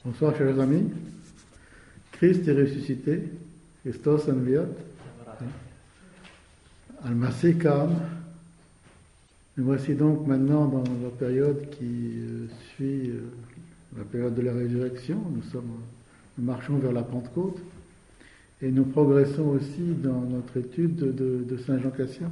Bonsoir chers amis, Christ est ressuscité, Christos enviat, Al-Masih Kam. Nous voici donc maintenant dans la période qui suit la période de la résurrection. Nous marchons vers la Pentecôte et nous progressons aussi dans notre étude de Saint Jean Cassien.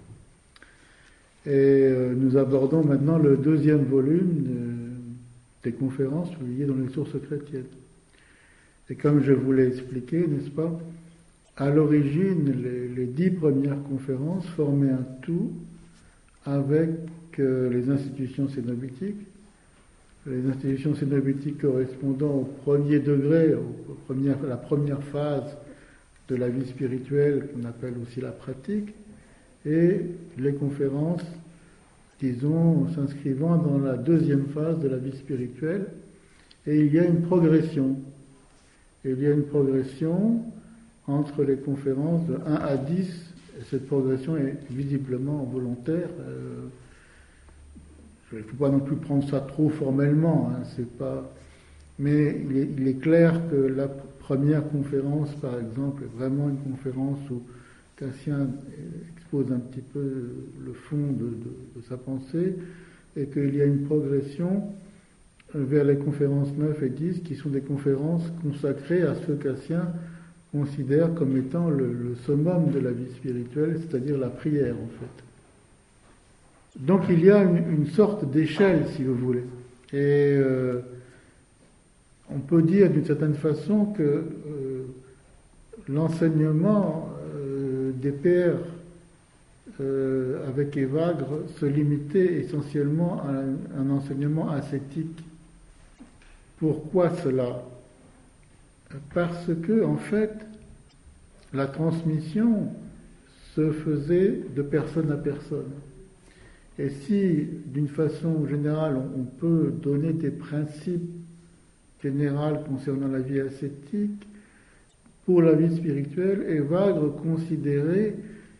Et nous abordons maintenant le deuxième volume des conférences publiées dans les sources chrétiennes. Et comme je vous l'ai expliqué, n'est-ce pas, à l'origine, les 10 premières conférences formaient un tout avec les institutions cénobitiques. Les institutions cénobitiques correspondant au premier degré, à la première phase de la vie spirituelle, qu'on appelle aussi la pratique, et les conférences, disons, s'inscrivant dans la deuxième phase de la vie spirituelle. Et il y a une progression. Il y a une progression entre les conférences de 1 à 10, et cette progression est visiblement volontaire. Il ne faut pas non plus prendre ça trop formellement, mais il est clair que la première conférence, par exemple, est vraiment une conférence où Cassien expose un petit peu le fond de sa pensée, et qu'il y a une progression vers les conférences 9 et 10, qui sont des conférences consacrées à ce que Cassien considère comme étant le summum de la vie spirituelle, c'est-à-dire la prière, en fait. Donc il y a une sorte d'échelle, si vous voulez. Et on peut dire d'une certaine façon que l'enseignement des pères avec Évagre se limitait essentiellement à un enseignement ascétique. Pourquoi cela ? Parce que, en fait, la transmission se faisait de personne à personne. Et si, d'une façon générale, on peut donner des principes généraux concernant la vie ascétique, pour la vie spirituelle, Évagre considérait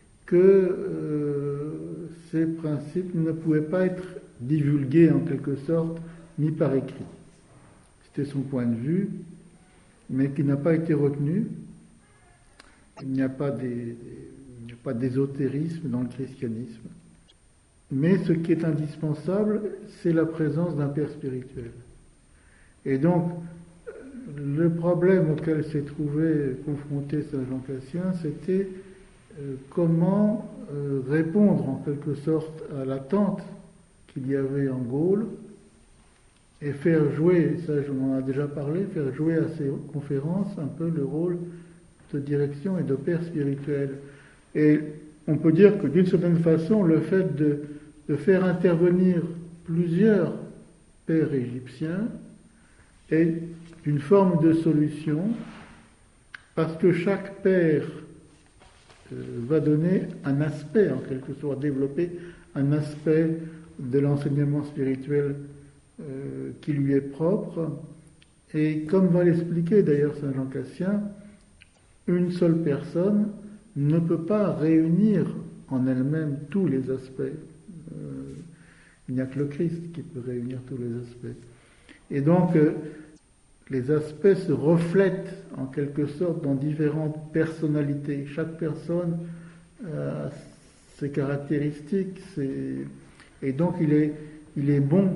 que ces principes ne pouvaient pas être divulgués en quelque sorte, mis par écrit. C'était son point de vue, mais qui n'a pas été retenu. Il n'y a pas d'ésotérisme dans le christianisme. Mais ce qui est indispensable, c'est la présence d'un père spirituel. Et donc, le problème auquel s'est trouvé confronté Saint Jean Cassien, c'était comment répondre en quelque sorte à l'attente qu'il y avait en Gaule et faire jouer, ça j'en ai déjà parlé, faire jouer à ces conférences un peu le rôle de direction et de père spirituel. Et on peut dire que d'une certaine façon, le fait de faire intervenir plusieurs pères égyptiens est une forme de solution, parce que chaque père va donner un aspect, en quelque sorte, développer un aspect de l'enseignement spirituel qui lui est propre. Et comme va l'expliquer d'ailleurs Saint Jean Cassien, une seule personne ne peut pas réunir en elle-même tous les aspects. Il n'y a que le Christ qui peut réunir tous les aspects. Et donc, les aspects se reflètent en quelque sorte dans différentes personnalités. Chaque personne a ses caractéristiques, et donc il est bon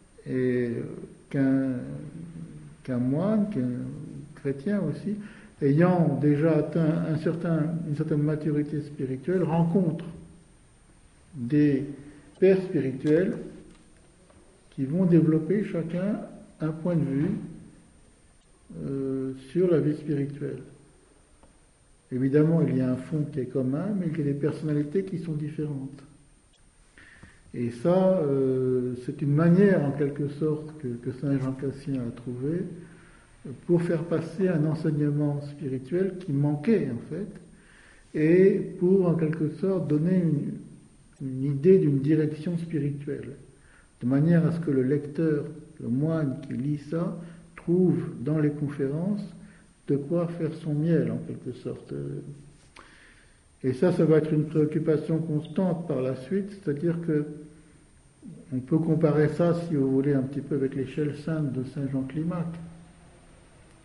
qu'un moine, qu'un chrétien aussi, ayant déjà atteint une certaine maturité spirituelle, rencontre des pères spirituels qui vont développer chacun un point de vue sur la vie spirituelle. Évidemment, il y a un fond qui est commun, mais il y a des personnalités qui sont différentes. Et ça, c'est une manière, en quelque sorte, que Saint Jean Cassien a trouvé pour faire passer un enseignement spirituel qui manquait, en fait, et pour, en quelque sorte, donner une idée d'une direction spirituelle, de manière à ce que le lecteur, le moine qui lit ça, trouve dans les conférences de quoi faire son miel, en quelque sorte. Et ça va être une préoccupation constante par la suite, c'est-à-dire que on peut comparer ça, si vous voulez, un petit peu avec l'échelle sainte de Saint Jean Climac.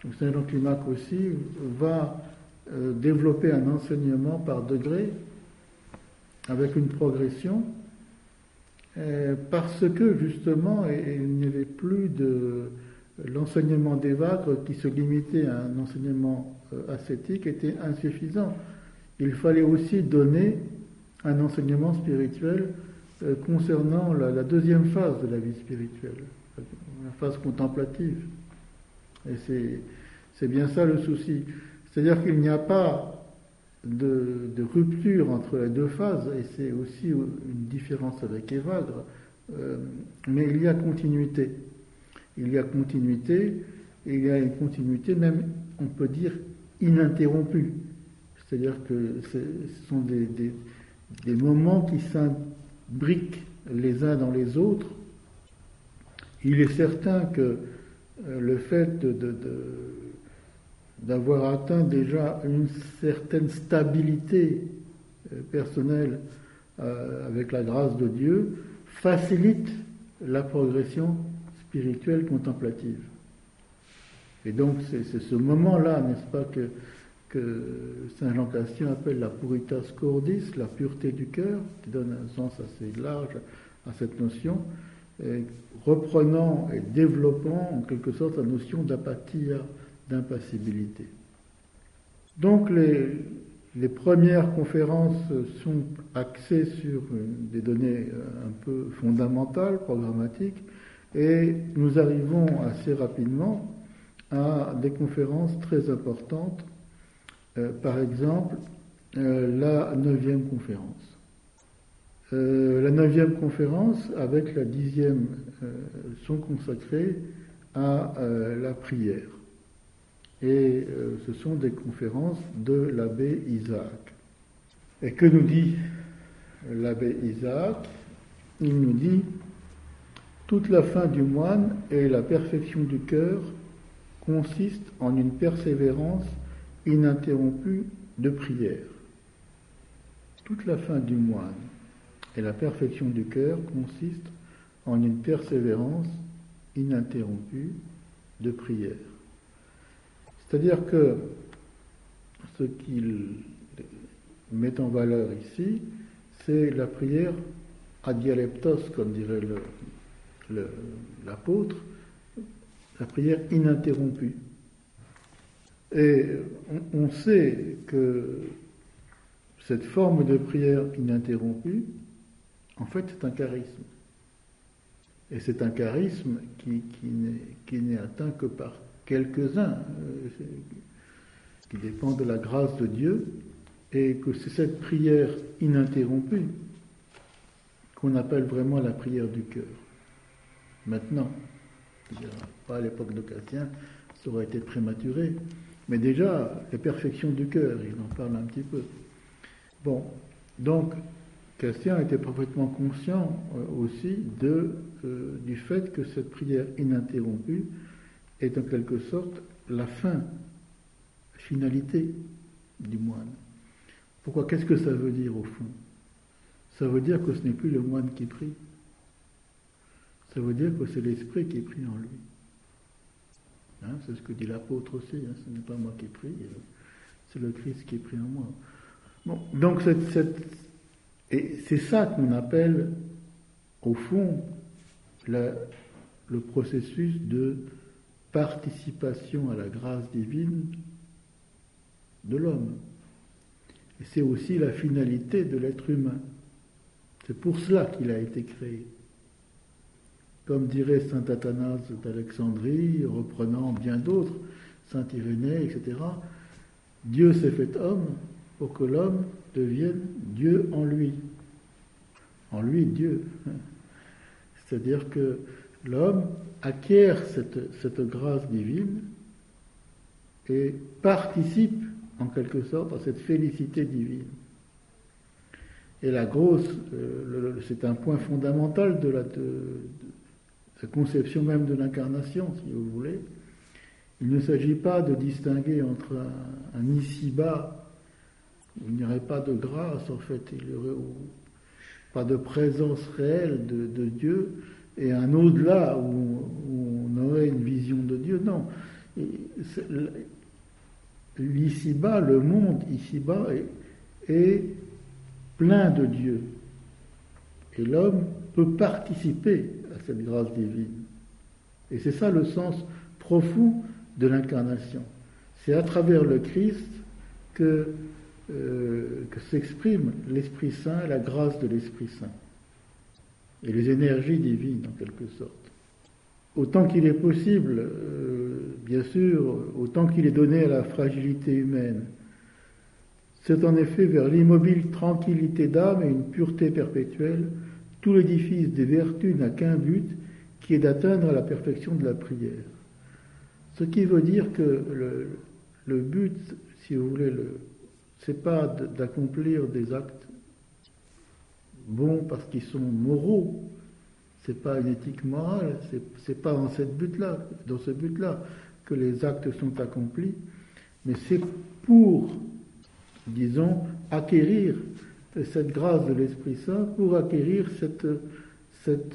Saint Jean Climac aussi va développer un enseignement par degrés, avec une progression, parce que justement il n'y avait plus de l'enseignement d'Évagre qui se limitait à un enseignement ascétique était insuffisant. Il fallait aussi donner un enseignement spirituel concernant la deuxième phase de la vie spirituelle, la phase contemplative. Et c'est bien ça le souci. C'est-à-dire qu'il n'y a pas de rupture entre les deux phases, et c'est aussi une différence avec Évagre, mais il y a continuité. Il y a continuité, et il y a une continuité même, on peut dire, ininterrompue. C'est-à-dire que ce sont des moments qui s'imbriquent les uns dans les autres. Il est certain que le fait d'avoir atteint déjà une certaine stabilité personnelle avec la grâce de Dieu facilite la progression spirituelle contemplative. Et donc c'est ce moment-là, n'est-ce pas, que Saint Jean Cassien appelle la puritas cordis, la pureté du cœur, qui donne un sens assez large à cette notion, reprenant et développant en quelque sorte la notion d'apathie, d'impassibilité. Donc les premières conférences sont axées sur des données un peu fondamentales, programmatiques, et nous arrivons assez rapidement à des conférences très importantes, par exemple la 9e conférence. La 9e conférence avec la 10e sont consacrées à la prière. Et ce sont des conférences de l'abbé Isaac. Et que nous dit l'abbé Isaac? Il nous dit « Toute la fin du moine et la perfection du cœur consiste en une persévérance ininterrompue de prière. » Toute la fin du moine et la perfection du cœur consiste en une persévérance ininterrompue de prière. C'est-à-dire que ce qu'il met en valeur ici, c'est la prière adialeptos, comme dirait l'apôtre, la prière ininterrompue. Et on sait que cette forme de prière ininterrompue, en fait, c'est un charisme. Et c'est un charisme qui n'est atteint que par quelques-uns, qui dépend de la grâce de Dieu, et que c'est cette prière ininterrompue qu'on appelle vraiment la prière du cœur. Maintenant, pas à l'époque de Cassien, ça aurait été prématuré, mais déjà, les perfections du cœur, il en parle un petit peu. Bon, donc, Cassien était parfaitement conscient aussi du fait que cette prière ininterrompue est en quelque sorte la finalité du moine. Pourquoi? Qu'est-ce que ça veut dire au fond? Ça veut dire que ce n'est plus le moine qui prie. Ça veut dire que c'est l'Esprit qui prie en lui. Hein, c'est ce que dit l'apôtre aussi, hein, ce n'est pas moi qui prie, c'est le Christ qui prie en moi. Bon, donc et c'est ça qu'on appelle, au fond, le processus de participation à la grâce divine de l'homme. Et c'est aussi la finalité de l'être humain. C'est pour cela qu'il a été créé. Comme dirait saint Athanase d'Alexandrie, reprenant bien d'autres, saint Irénée, etc., Dieu s'est fait homme pour que l'homme devienne Dieu en lui. En lui, Dieu. C'est-à-dire que l'homme acquiert cette grâce divine et participe en quelque sorte à cette félicité divine. Et c'est un point fondamental de la conception même de l'incarnation, si vous voulez. Il ne s'agit pas de distinguer entre un ici-bas où il n'y aurait pas de grâce, en fait, il n'y aurait pas de présence réelle de Dieu, et un au-delà où on aurait une vision de Dieu. Non, L'ici-bas, le monde ici-bas est plein de Dieu. Et l'homme peut participer à cette grâce divine. Et c'est ça le sens profond de l'incarnation. C'est à travers le Christ que s'exprime l'Esprit Saint, la grâce de l'Esprit Saint. Et les énergies divines, en quelque sorte. Autant qu'il est possible, bien sûr, autant qu'il est donné à la fragilité humaine. C'est en effet vers l'immobile tranquillité d'âme et une pureté perpétuelle, tout l'édifice des vertus n'a qu'un but, qui est d'atteindre à la perfection de la prière. Ce qui veut dire que le but, si vous voulez, c'est pas d'accomplir des actes bons parce qu'ils sont moraux, c'est pas une éthique morale, c'est pas dans ce but-là que les actes sont accomplis, mais c'est pour, disons, acquérir cette grâce de l'Esprit Saint, pour acquérir cette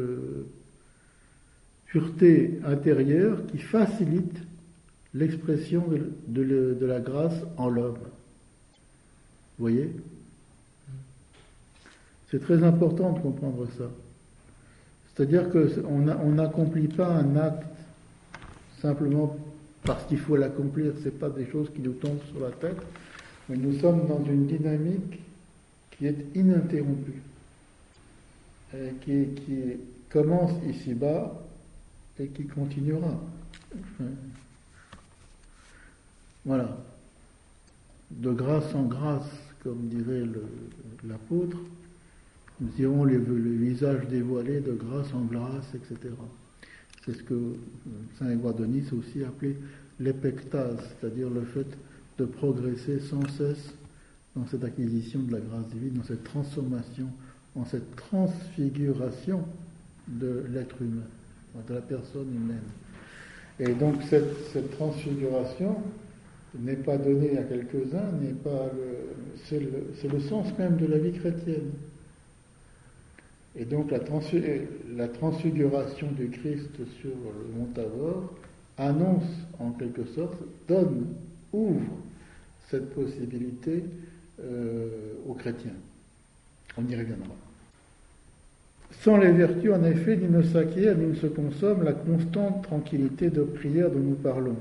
pureté intérieure qui facilite l'expression de la grâce en l'homme. Vous voyez ? C'est très important de comprendre ça. C'est-à-dire qu'on n'accomplit pas un acte simplement parce qu'il faut l'accomplir, ce n'est pas des choses qui nous tombent sur la tête, mais nous sommes dans une dynamique qui est ininterrompue, qui commence ici-bas et qui continuera. Voilà. De grâce en grâce, comme dirait l'apôtre, nous irons le visage dévoilé de grâce en grâce, etc. C'est ce que saint Grégoire de Nice a aussi appelé l'épectase, c'est-à-dire le fait de progresser sans cesse dans cette acquisition de la grâce divine, dans cette transformation, dans cette transfiguration de l'être humain, de la personne humaine. Et donc cette transfiguration n'est pas donnée à quelques-uns, c'est le sens même de la vie chrétienne. Et donc la transfiguration du Christ sur le mont Tabor annonce en quelque sorte, ouvre cette possibilité aux chrétiens. On y reviendra. Sans les vertus, en effet, ni ne s'acquiert, ni ne se consomme la constante tranquillité de prière dont nous parlons.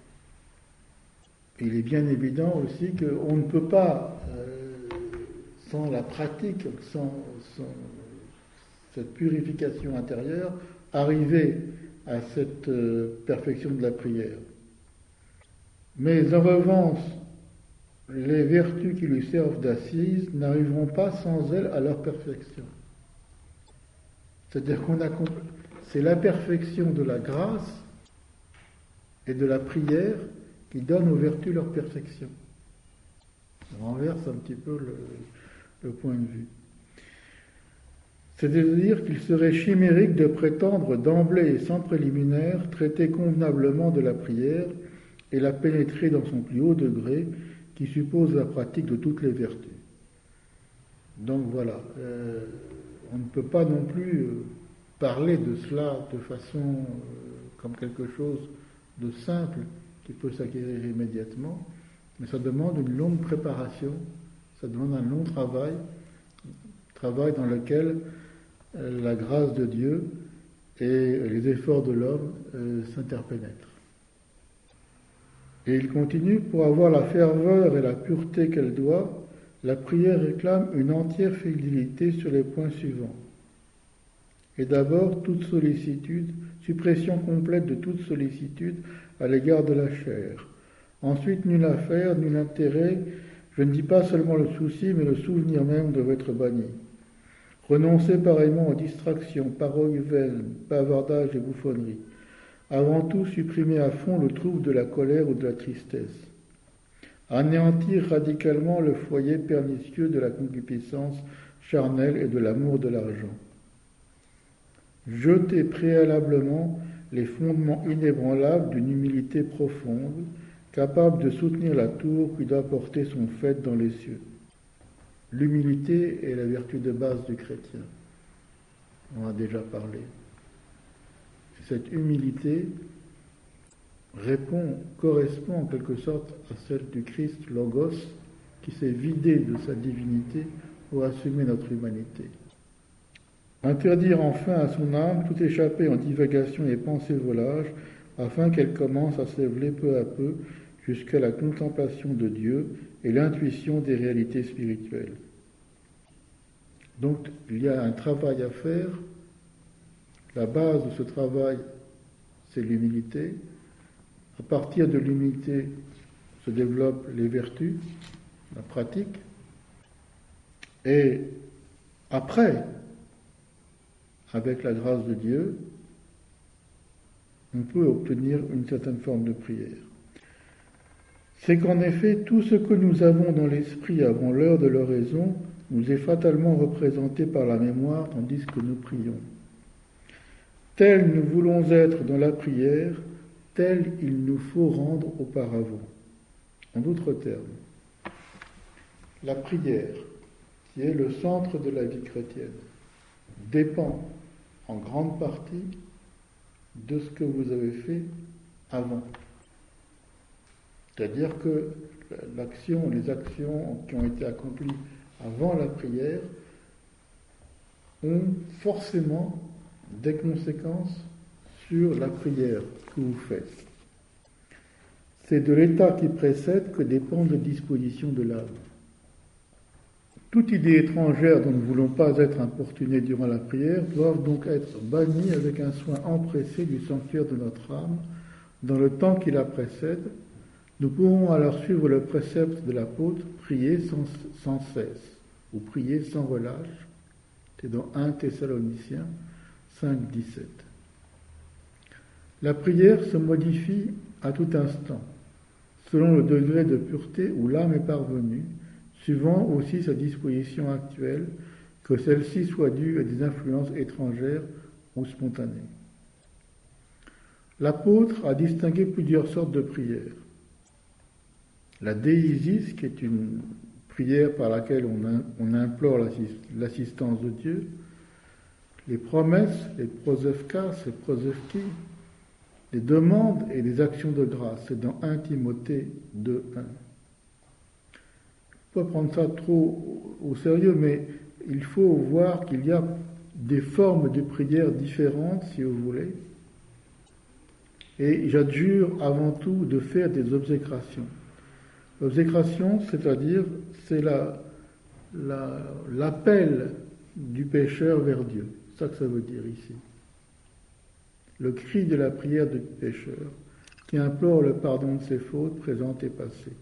Il est bien évident aussi qu'on ne peut pas, sans la pratique, sans cette purification intérieure, arriver à cette perfection de la prière. Mais en revanche, les vertus qui lui servent d'assise n'arriveront pas sans elles à leur perfection. C'est-à-dire c'est la perfection de la grâce et de la prière qui donne aux vertus leur perfection. On renverse un petit peu le point de vue. C'est-à-dire qu'il serait chimérique de prétendre d'emblée et sans préliminaire traiter convenablement de la prière et la pénétrer dans son plus haut degré, qui suppose la pratique de toutes les vertus. Donc voilà, on ne peut pas non plus parler de cela de façon comme quelque chose de simple qui peut s'acquérir immédiatement, mais ça demande une longue préparation, ça demande un long travail dans lequel la grâce de Dieu et les efforts de l'homme s'interpénètrent. Et il continue, pour avoir la ferveur et la pureté qu'elle doit, la prière réclame une entière fidélité sur les points suivants. Et d'abord, toute sollicitude, suppression complète de toute sollicitude à l'égard de la chair. Ensuite, nul affaire, nul intérêt, je ne dis pas seulement le souci, mais le souvenir même doit être banni. Renoncer pareillement aux distractions, paroles vaines, bavardages et bouffonneries. Avant tout, supprimer à fond le trouble de la colère ou de la tristesse. Anéantir radicalement le foyer pernicieux de la concupiscence charnelle et de l'amour de l'argent. Jeter préalablement les fondements inébranlables d'une humilité profonde, capable de soutenir la tour qui doit porter son faîte dans les cieux. L'humilité est la vertu de base du chrétien. On en a déjà parlé. Cette humilité correspond en quelque sorte à celle du Christ Logos, qui s'est vidé de sa divinité pour assumer notre humanité. Interdire enfin à son âme tout échapper en divagation et pensée volage, afin qu'elle commence à s'élever peu à peu jusqu'à la contemplation de Dieu et l'intuition des réalités spirituelles. Donc il y a un travail à faire. La base de ce travail, c'est l'humilité. À partir de l'humilité se développent les vertus, la pratique. Et après, avec la grâce de Dieu, on peut obtenir une certaine forme de prière. C'est qu'en effet, tout ce que nous avons dans l'esprit avant l'heure de l'oraison nous est fatalement représenté par la mémoire tandis que nous prions. Tel nous voulons être dans la prière, tel il nous faut rendre auparavant. En d'autres termes, la prière, qui est le centre de la vie chrétienne, dépend en grande partie de ce que vous avez fait avant. C'est-à-dire que les actions qui ont été accomplies avant la prière ont forcément des conséquences sur la prière que vous faites. C'est de l'état qui précède que dépendent les dispositions de l'âme. Toute idée étrangère dont nous ne voulons pas être importunés durant la prière doivent donc être bannies avec un soin empressé du sanctuaire de notre âme dans le temps qui la précède. Nous pourrons alors suivre le précepte de l'apôtre, prier sans cesse, ou prier sans relâche. C'est dans 1 Thessaloniciens 5, 17. La prière se modifie à tout instant, selon le degré de pureté où l'âme est parvenue, suivant aussi sa disposition actuelle, que celle-ci soit due à des influences étrangères ou spontanées. L'apôtre a distingué plusieurs sortes de prières. La déisis, qui est une prière par laquelle on implore l'assistance de Dieu, les promesses, les prosevkas, les prosevki, les demandes et les actions de grâce. C'est dans 1 Timothée 2.1. Il ne faut pas prendre ça trop au sérieux, mais il faut voir qu'il y a des formes de prière différentes, si vous voulez. Et j'adjure avant tout de faire des obsécrations. L'obsécration, c'est-à-dire, c'est l'appel du pécheur vers Dieu. C'est ça que ça veut dire ici. Le cri de la prière du pécheur qui implore le pardon de ses fautes présentes et passées.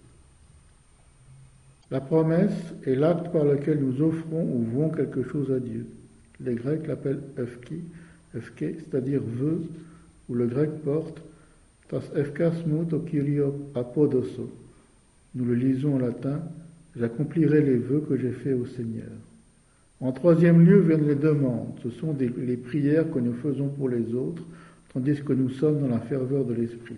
La promesse est l'acte par lequel nous offrons ou vouons quelque chose à Dieu. Les Grecs l'appellent efke, c'est-à-dire vœu, ou le grec porte tas efkasmo to kyrio apodoso. Nous le lisons en latin, j'accomplirai les vœux que j'ai faits au Seigneur. En troisième lieu viennent les demandes, ce sont les prières que nous faisons pour les autres, tandis que nous sommes dans la ferveur de l'esprit.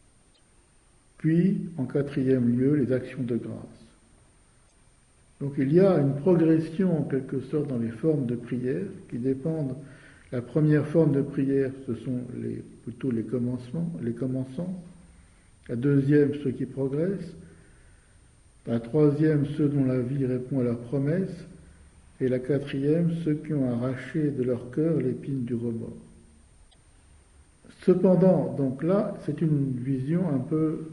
Puis, en quatrième lieu, les actions de grâce. Donc il y a une progression en quelque sorte dans les formes de prière qui dépendent. La première forme de prière, ce sont plutôt les commençants. La deuxième, ceux qui progressent. La troisième, ceux dont la vie répond à leurs promesses. Et la quatrième, ceux qui ont arraché de leur cœur l'épine du remords. Cependant, donc là, c'est une vision un peu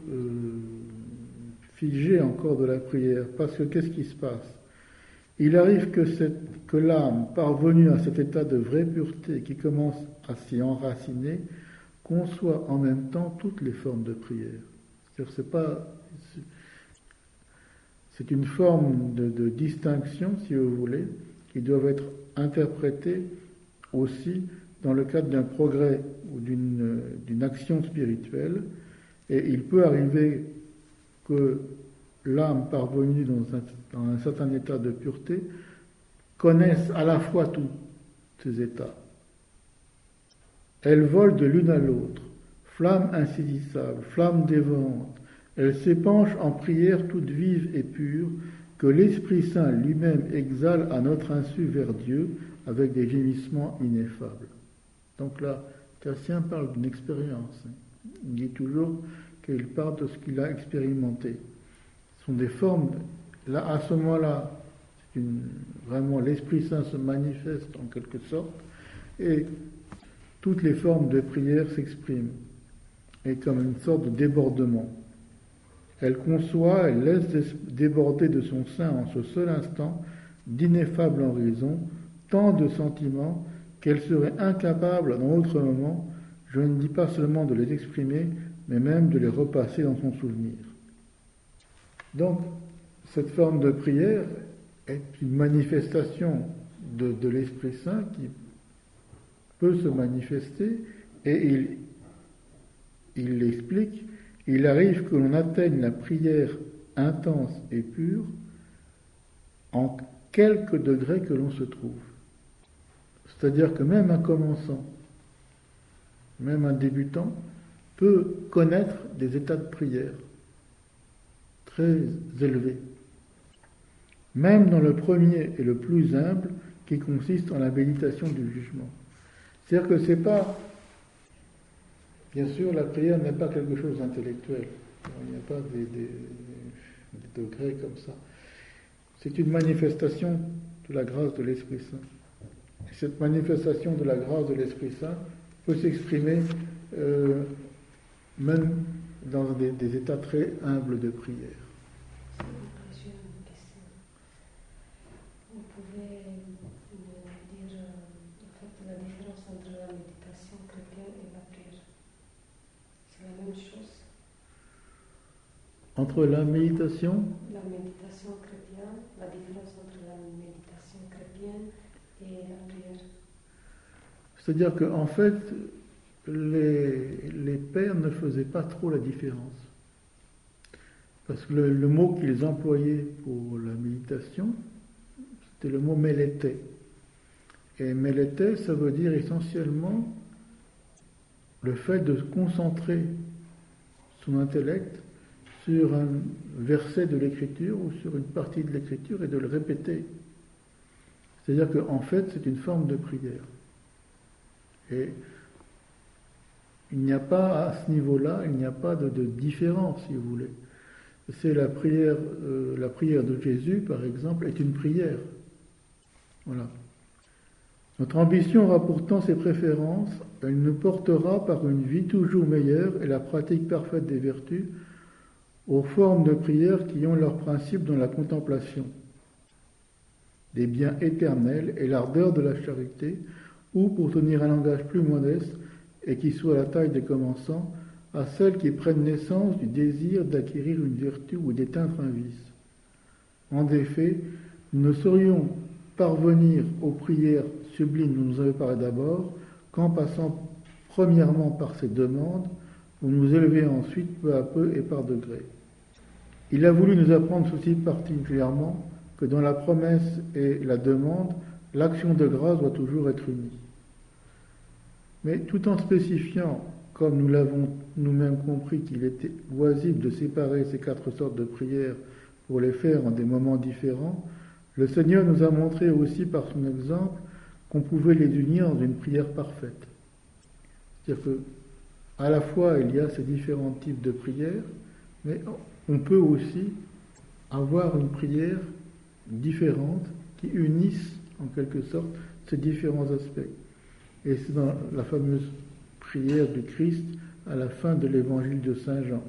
figée encore de la prière, parce que qu'est-ce qui se passe? Il arrive que l'âme, parvenue à cet état de vraie pureté, qui commence à s'y enraciner, conçoit en même temps toutes les formes de prière. C'est une forme de distinction, si vous voulez, qui doivent être interprétées aussi dans le cadre d'un progrès ou d'une action spirituelle. Et il peut arriver que l'âme parvenue dans un certain état de pureté connaisse à la fois tous ces états. Elle vole de l'une à l'autre, flamme insaisissable, flamme dévorante. Elle s'épanche en prière toute vive et pure, que l'Esprit Saint lui-même exhale à notre insu vers Dieu avec des gémissements ineffables. Donc là, Cassien parle d'une expérience. Il dit toujours qu'il part de ce qu'il a expérimenté. Ce sont des formes, là, à ce moment-là, vraiment l'Esprit Saint se manifeste en quelque sorte, et toutes les formes de prière s'expriment, et comme une sorte de débordement. Elle conçoit, elle laisse déborder de son sein en ce seul instant d'ineffables horizons, tant de sentiments qu'elle serait incapable dans autre moment, je ne dis pas seulement de les exprimer, mais même de les repasser dans son souvenir. Donc, cette forme de prière est une manifestation de l'Esprit Saint qui peut se manifester, et il l'explique. Il arrive que l'on atteigne la prière intense et pure en quelque degré que l'on se trouve. C'est-à-dire que même un commençant, même un débutant, peut connaître des états de prière très élevés. Même dans le premier et le plus humble, qui consiste en la méditation du jugement. C'est-à-dire que c'est pas... Bien sûr, la prière n'est pas quelque chose d'intellectuel. Il n'y a pas des degrés comme ça. C'est une manifestation de la grâce de l'Esprit Saint. Et cette manifestation de la grâce de l'Esprit Saint peut s'exprimer même dans des états très humbles de prière. J'ai une question. Vous pouvez me dire en fait, la différence entre la méditation chrétienne et la prière? C'est la même chose? Entre la méditation chrétienne, la différence entre la méditation chrétienne et la prière. C'est-à-dire qu'en fait, les pères ne faisaient pas trop la différence. Parce que le mot qu'ils employaient pour la méditation, c'était le mot mélété. Et mélété, ça veut dire essentiellement le fait de se concentrer son intellect sur un verset de l'écriture ou sur une partie de l'écriture et de le répéter. C'est-à-dire qu'en fait, c'est une forme de prière. Et il n'y a pas, à ce niveau-là, il n'y a pas de différence, si vous voulez. C'est la prière de Jésus, par exemple, est une prière. Voilà. Notre ambition aura pourtant ses préférences, elle nous portera par une vie toujours meilleure et la pratique parfaite des vertus aux formes de prière qui ont leur principe dans la contemplation des biens éternels et l'ardeur de la charité, ou, pour tenir un langage plus modeste et qui soit la taille des commençants, à celles qui prennent naissance du désir d'acquérir une vertu ou d'éteindre un vice. En effet, nous ne saurions parvenir aux prières sublimes dont nous avons parlé d'abord qu'en passant premièrement par ces demandes, pour nous élever ensuite peu à peu et par degrés. Il a voulu nous apprendre ceci particulièrement, que dans la promesse et la demande, l'action de grâce doit toujours être unie. Mais tout en spécifiant, comme nous l'avons nous-mêmes compris, qu'il était loisible de séparer ces 4 sortes de prières pour les faire en des moments différents, le Seigneur nous a montré aussi par son exemple qu'on pouvait les unir dans une prière parfaite. C'est-à-dire que, à la fois, il y a ces différents types de prières, mais on peut aussi avoir une prière différente qui unisse, en quelque sorte, ces différents aspects. Et c'est dans la fameuse prière du Christ à la fin de l'évangile de Saint Jean.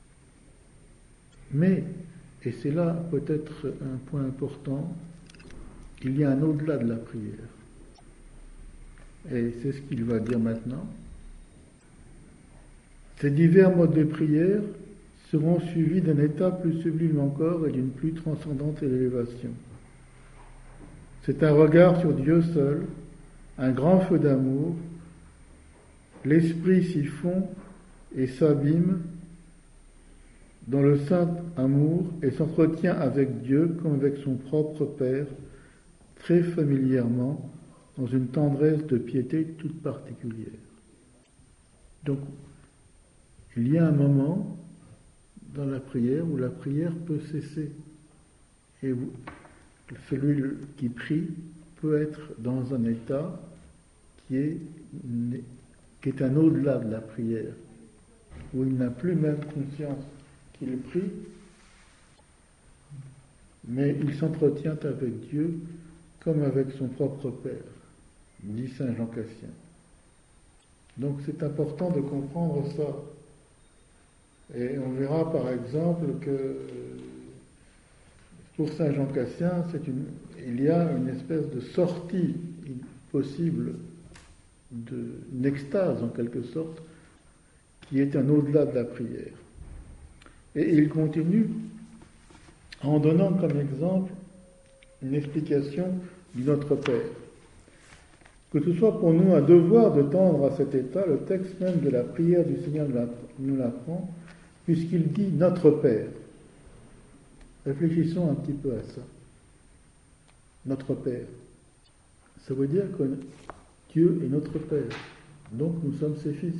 Mais, et c'est là peut-être un point important, il y a un au-delà de la prière. Et c'est ce qu'il va dire maintenant. Ces divers modes de prière seront suivis d'un état plus sublime encore et d'une plus transcendante élévation. C'est un regard sur Dieu seul, un grand feu d'amour, l'esprit s'y fond et s'abîme dans le saint amour et s'entretient avec Dieu comme avec son propre Père, très familièrement, dans une tendresse de piété toute particulière. Donc, il y a un moment dans la prière où la prière peut cesser. Et celui qui prie peut être dans un état qui est un au-delà de la prière. où il n'a plus même conscience qu'il prie, mais il s'entretient avec Dieu comme avec son propre Père, dit saint Jean Cassien. Donc c'est important de comprendre ça. Et on verra par exemple que pour saint Jean Cassien, il y a une espèce de sortie possible d'une extase en quelque sorte, qui est un au-delà de la prière. Et il continue en donnant comme exemple une explication du Notre Père. Que ce soit pour nous un devoir de tendre à cet état, le texte même de la prière du Seigneur nous l'apprend, puisqu'il dit Notre Père. Réfléchissons un petit peu à ça. Notre Père. Ça veut dire que Dieu est notre Père. Donc nous sommes ses fils.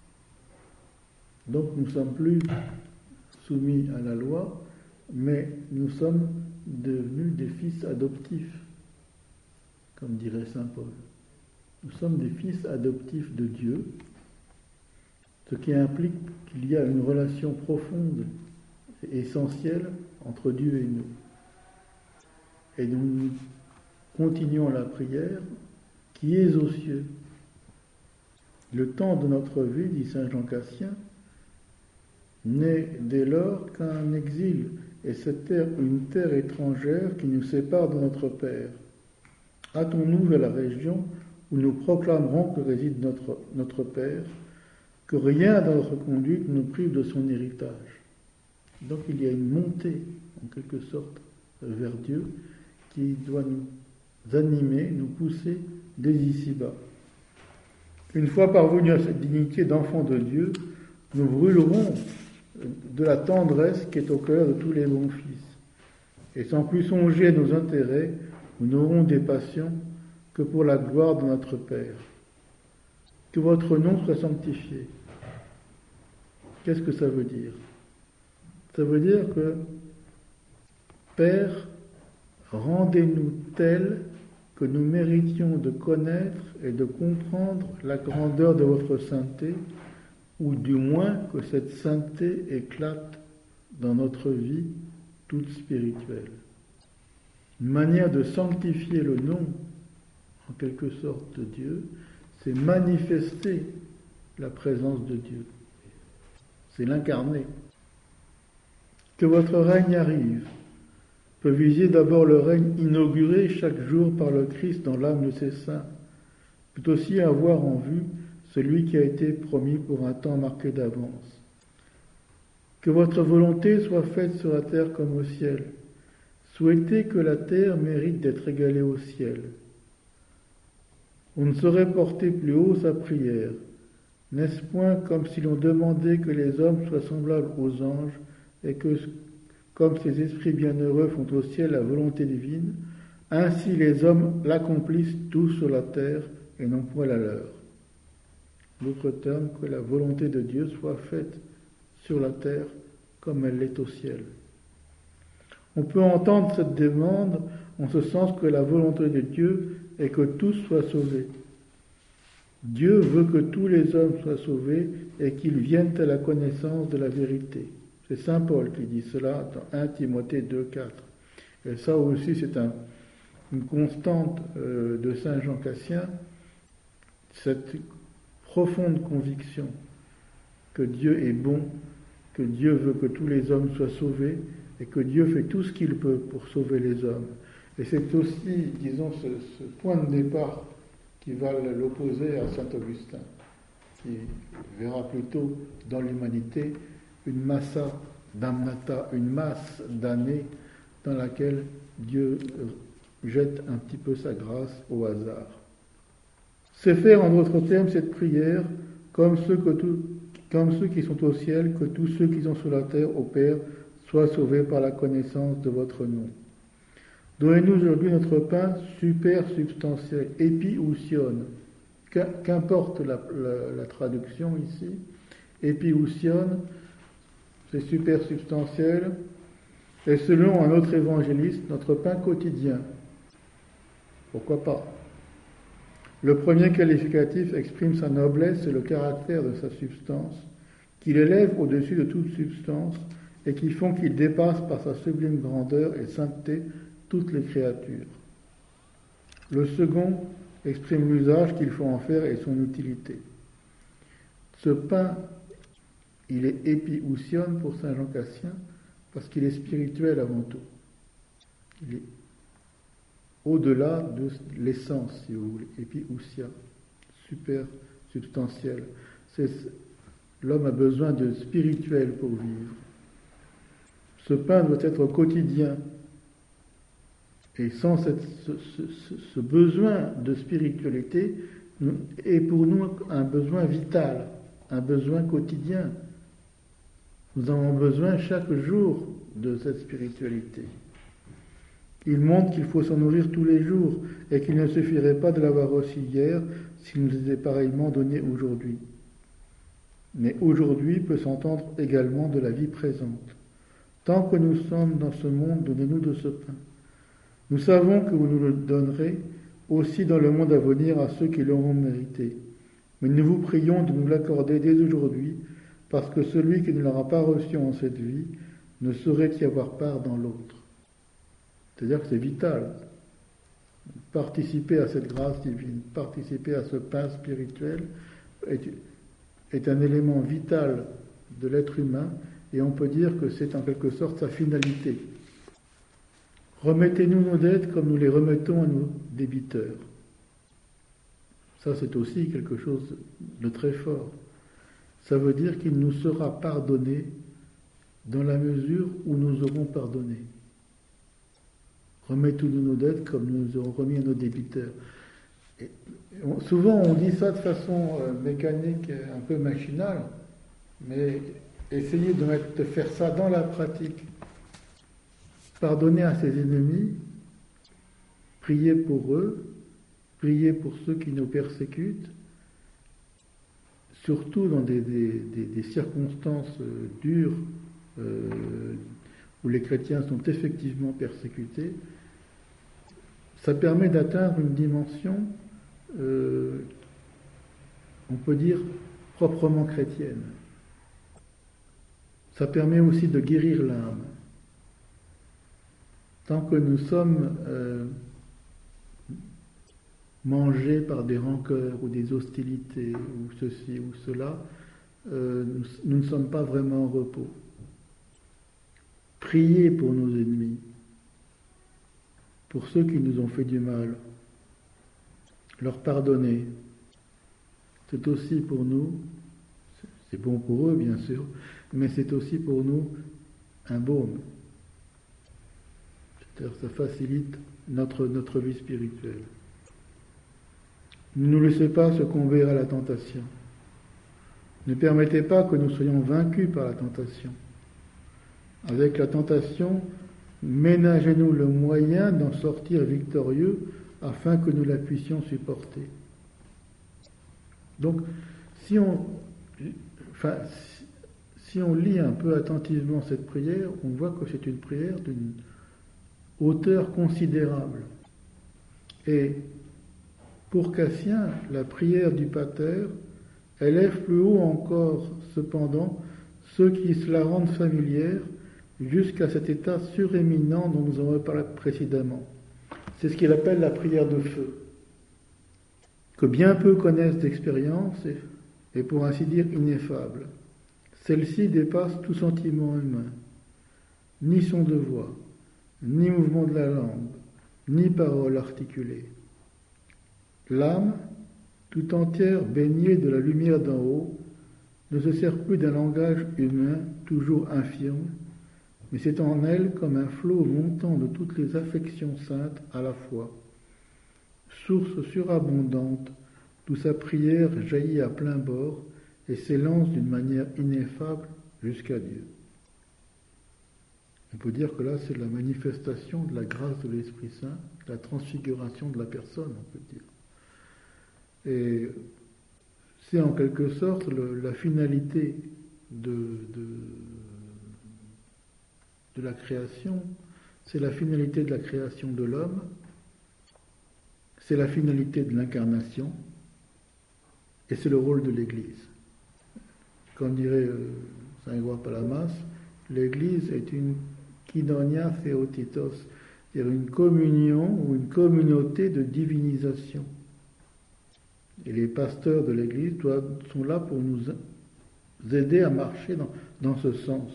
Donc nous ne sommes plus soumis à la loi, mais nous sommes devenus des fils adoptifs, comme dirait saint Paul. Nous sommes des fils adoptifs de Dieu, ce qui implique qu'il y a une relation profonde et essentielle entre Dieu et nous. Et nous continuons la prière qui est aux cieux. Le temps de notre vie, dit saint Jean Cassien, n'est dès lors qu'un exil, et cette terre une terre étrangère qui nous sépare de notre Père. Hâtons-nous vers la région où nous proclamerons que réside notre Père, que rien dans notre conduite ne nous prive de son héritage. Donc il y a une montée, en quelque sorte, vers Dieu, qui doit nous animer, nous pousser dès ici-bas. Une fois parvenus à cette dignité d'enfant de Dieu, nous brûlerons de la tendresse qui est au cœur de tous les bons fils. Et sans plus songer à nos intérêts, nous n'aurons des passions que pour la gloire de notre Père. Que votre nom soit sanctifié. Qu'est-ce que ça veut dire? Ça veut dire que, Père, rendez-nous tels que nous méritions de connaître et de comprendre la grandeur de votre sainteté, ou du moins que cette sainteté éclate dans notre vie toute spirituelle. Une manière de sanctifier le nom, en quelque sorte, de Dieu, c'est manifester la présence de Dieu. C'est l'incarner. Que votre règne arrive peut viser d'abord le règne inauguré chaque jour par le Christ dans l'âme de ses saints, peut aussi avoir en vue celui qui a été promis pour un temps marqué d'avance. Que votre volonté soit faite sur la terre comme au ciel. Souhaitez que la terre mérite d'être égalée au ciel. On ne saurait porter plus haut sa prière. N'est-ce point comme si l'on demandait que les hommes soient semblables aux anges et que, comme ces esprits bienheureux font au ciel la volonté divine, ainsi les hommes l'accomplissent tous sur la terre et non point la leur. D'autres termes, que la volonté de Dieu soit faite sur la terre comme elle l'est au ciel. On peut entendre cette demande en ce sens que la volonté de Dieu est que tous soient sauvés. Dieu veut que tous les hommes soient sauvés et qu'ils viennent à la connaissance de la vérité. C'est saint Paul qui dit cela dans 1 Timothée 2,4. Et ça aussi c'est une constante de saint Jean Cassien, cette profonde conviction que Dieu est bon, que Dieu veut que tous les hommes soient sauvés et que Dieu fait tout ce qu'il peut pour sauver les hommes. Et c'est aussi, disons, ce point de départ qui va l'opposer à saint Augustin, qui verra plutôt dans l'humanité une massa damnata, une masse damnée dans laquelle Dieu jette un petit peu sa grâce au hasard. C'est faire en d'autres termes cette prière comme ceux qui sont au ciel, que tous ceux qui sont sur la terre, au Père, soient sauvés par la connaissance de votre nom. Donnez-nous aujourd'hui notre pain super substantiel, épiousion. Qu'importe la traduction ici, épiousion, c'est super substantiel, et selon un autre évangéliste, notre pain quotidien. Pourquoi pas? Le premier qualificatif exprime sa noblesse et le caractère de sa substance, qui l'élèvent au-dessus de toute substance et qui font qu'il dépasse par sa sublime grandeur et sainteté toutes les créatures. Le second exprime l'usage qu'il faut en faire et son utilité. Ce pain, il est épiousion pour saint Jean Cassien parce qu'il est spirituel avant tout. Il est au-delà de l'essence, si vous voulez, épiousia, super substantiel. L'homme a besoin de spirituel pour vivre. Ce pain doit être quotidien. Et sans ce besoin de spiritualité est pour nous un besoin vital, un besoin quotidien. Nous avons besoin chaque jour de cette spiritualité. Il montre qu'il faut s'en nourrir tous les jours et qu'il ne suffirait pas de l'avoir reçu hier s'il nous était pareillement donné aujourd'hui. Mais aujourd'hui peut s'entendre également de la vie présente. Tant que nous sommes dans ce monde, donnez-nous de ce pain. Nous savons que vous nous le donnerez aussi dans le monde à venir à ceux qui l'auront mérité. Mais nous vous prions de nous l'accorder dès aujourd'hui, parce que celui qui ne l'aura pas reçu en cette vie ne saurait y avoir part dans l'autre. C'est-à-dire que c'est vital. Participer à cette grâce divine, participer à ce pain spirituel est un élément vital de l'être humain, et on peut dire que c'est en quelque sorte sa finalité. Remettez-nous nos dettes comme nous les remettons à nos débiteurs. Ça, c'est aussi quelque chose de très fort. Ça veut dire qu'il nous sera pardonné dans la mesure où nous aurons pardonné. Remettez-nous nos dettes comme nous aurons remis à nos débiteurs. Souvent, on dit ça de façon mécanique, un peu machinale, mais essayez de faire ça dans la pratique. Pardonner à ses ennemis, prier pour eux, prier pour ceux qui nous persécutent, surtout dans des circonstances dures où les chrétiens sont effectivement persécutés. Ça permet d'atteindre une dimension, on peut dire, proprement chrétienne. Ça permet aussi de guérir l'âme. Tant que nous sommes mangés par des rancœurs ou des hostilités ou ceci ou cela, nous ne sommes pas vraiment en repos. Priez pour nos ennemis, pour ceux qui nous ont fait du mal, leur pardonner. C'est aussi pour nous, c'est bon pour eux bien sûr, mais c'est aussi pour nous un baume. C'est-à-dire ça facilite notre vie spirituelle. Ne nous laissez pas succomber à la tentation. Ne permettez pas que nous soyons vaincus par la tentation. Avec la tentation, ménagez-nous le moyen d'en sortir victorieux afin que nous la puissions supporter. Donc, si on lit un peu attentivement cette prière, on voit que c'est une prière d'une hauteur considérable. Et pour Cassien, la prière du Pater élève plus haut encore, cependant, ceux qui se la rendent familière jusqu'à cet état suréminent dont nous avons parlé précédemment. C'est ce qu'il appelle la prière de feu, que bien peu connaissent d'expérience et pour ainsi dire ineffable. Celle-ci dépasse tout sentiment humain, ni son de voix, ni mouvement de la langue, ni parole articulée. L'âme, tout entière baignée de la lumière d'en haut, ne se sert plus d'un langage humain toujours infirme, mais c'est en elle comme un flot montant de toutes les affections saintes à la fois, source surabondante d'où sa prière jaillit à plein bord et s'élance d'une manière ineffable jusqu'à Dieu. On peut dire que là, c'est la manifestation de la grâce de l'Esprit Saint, la transfiguration de la personne, on peut dire. Et c'est en quelque sorte la finalité de la création, c'est la finalité de la création de l'homme, c'est la finalité de l'incarnation, et c'est le rôle de l'Église. comme dirait Saint Grégoire Palamas, l'Église est une Koinonia Theotitos, c'est-à-dire une communion ou une communauté de divinisation. Et les pasteurs de l'Église sont là pour nous aider à marcher dans ce sens.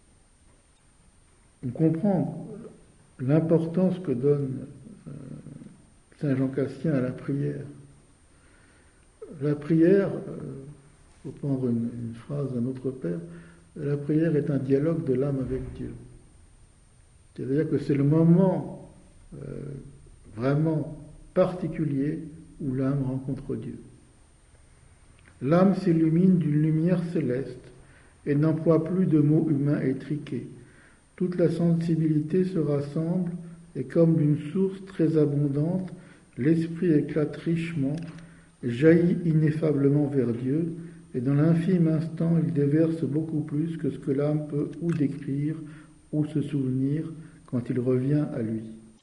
On comprend l'importance que donne Saint Jean Cassien à la prière. La prière, pour prendre une phrase d'un autre père, la prière est un dialogue de l'âme avec Dieu. C'est-à-dire que c'est le moment vraiment particulier où l'âme rencontre Dieu. L'âme s'illumine d'une lumière céleste et n'emploie plus de mots humains étriqués. Toute la sensibilité se rassemble et comme d'une source très abondante, l'esprit éclate richement, jaillit ineffablement vers Dieu, et dans l'infime instant, il déverse beaucoup plus que ce que l'âme peut ou décrire ou se souvenir quand il revient à lui.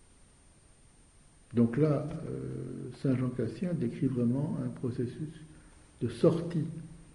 Donc là, Saint Jean Cassien décrit vraiment un processus de sortie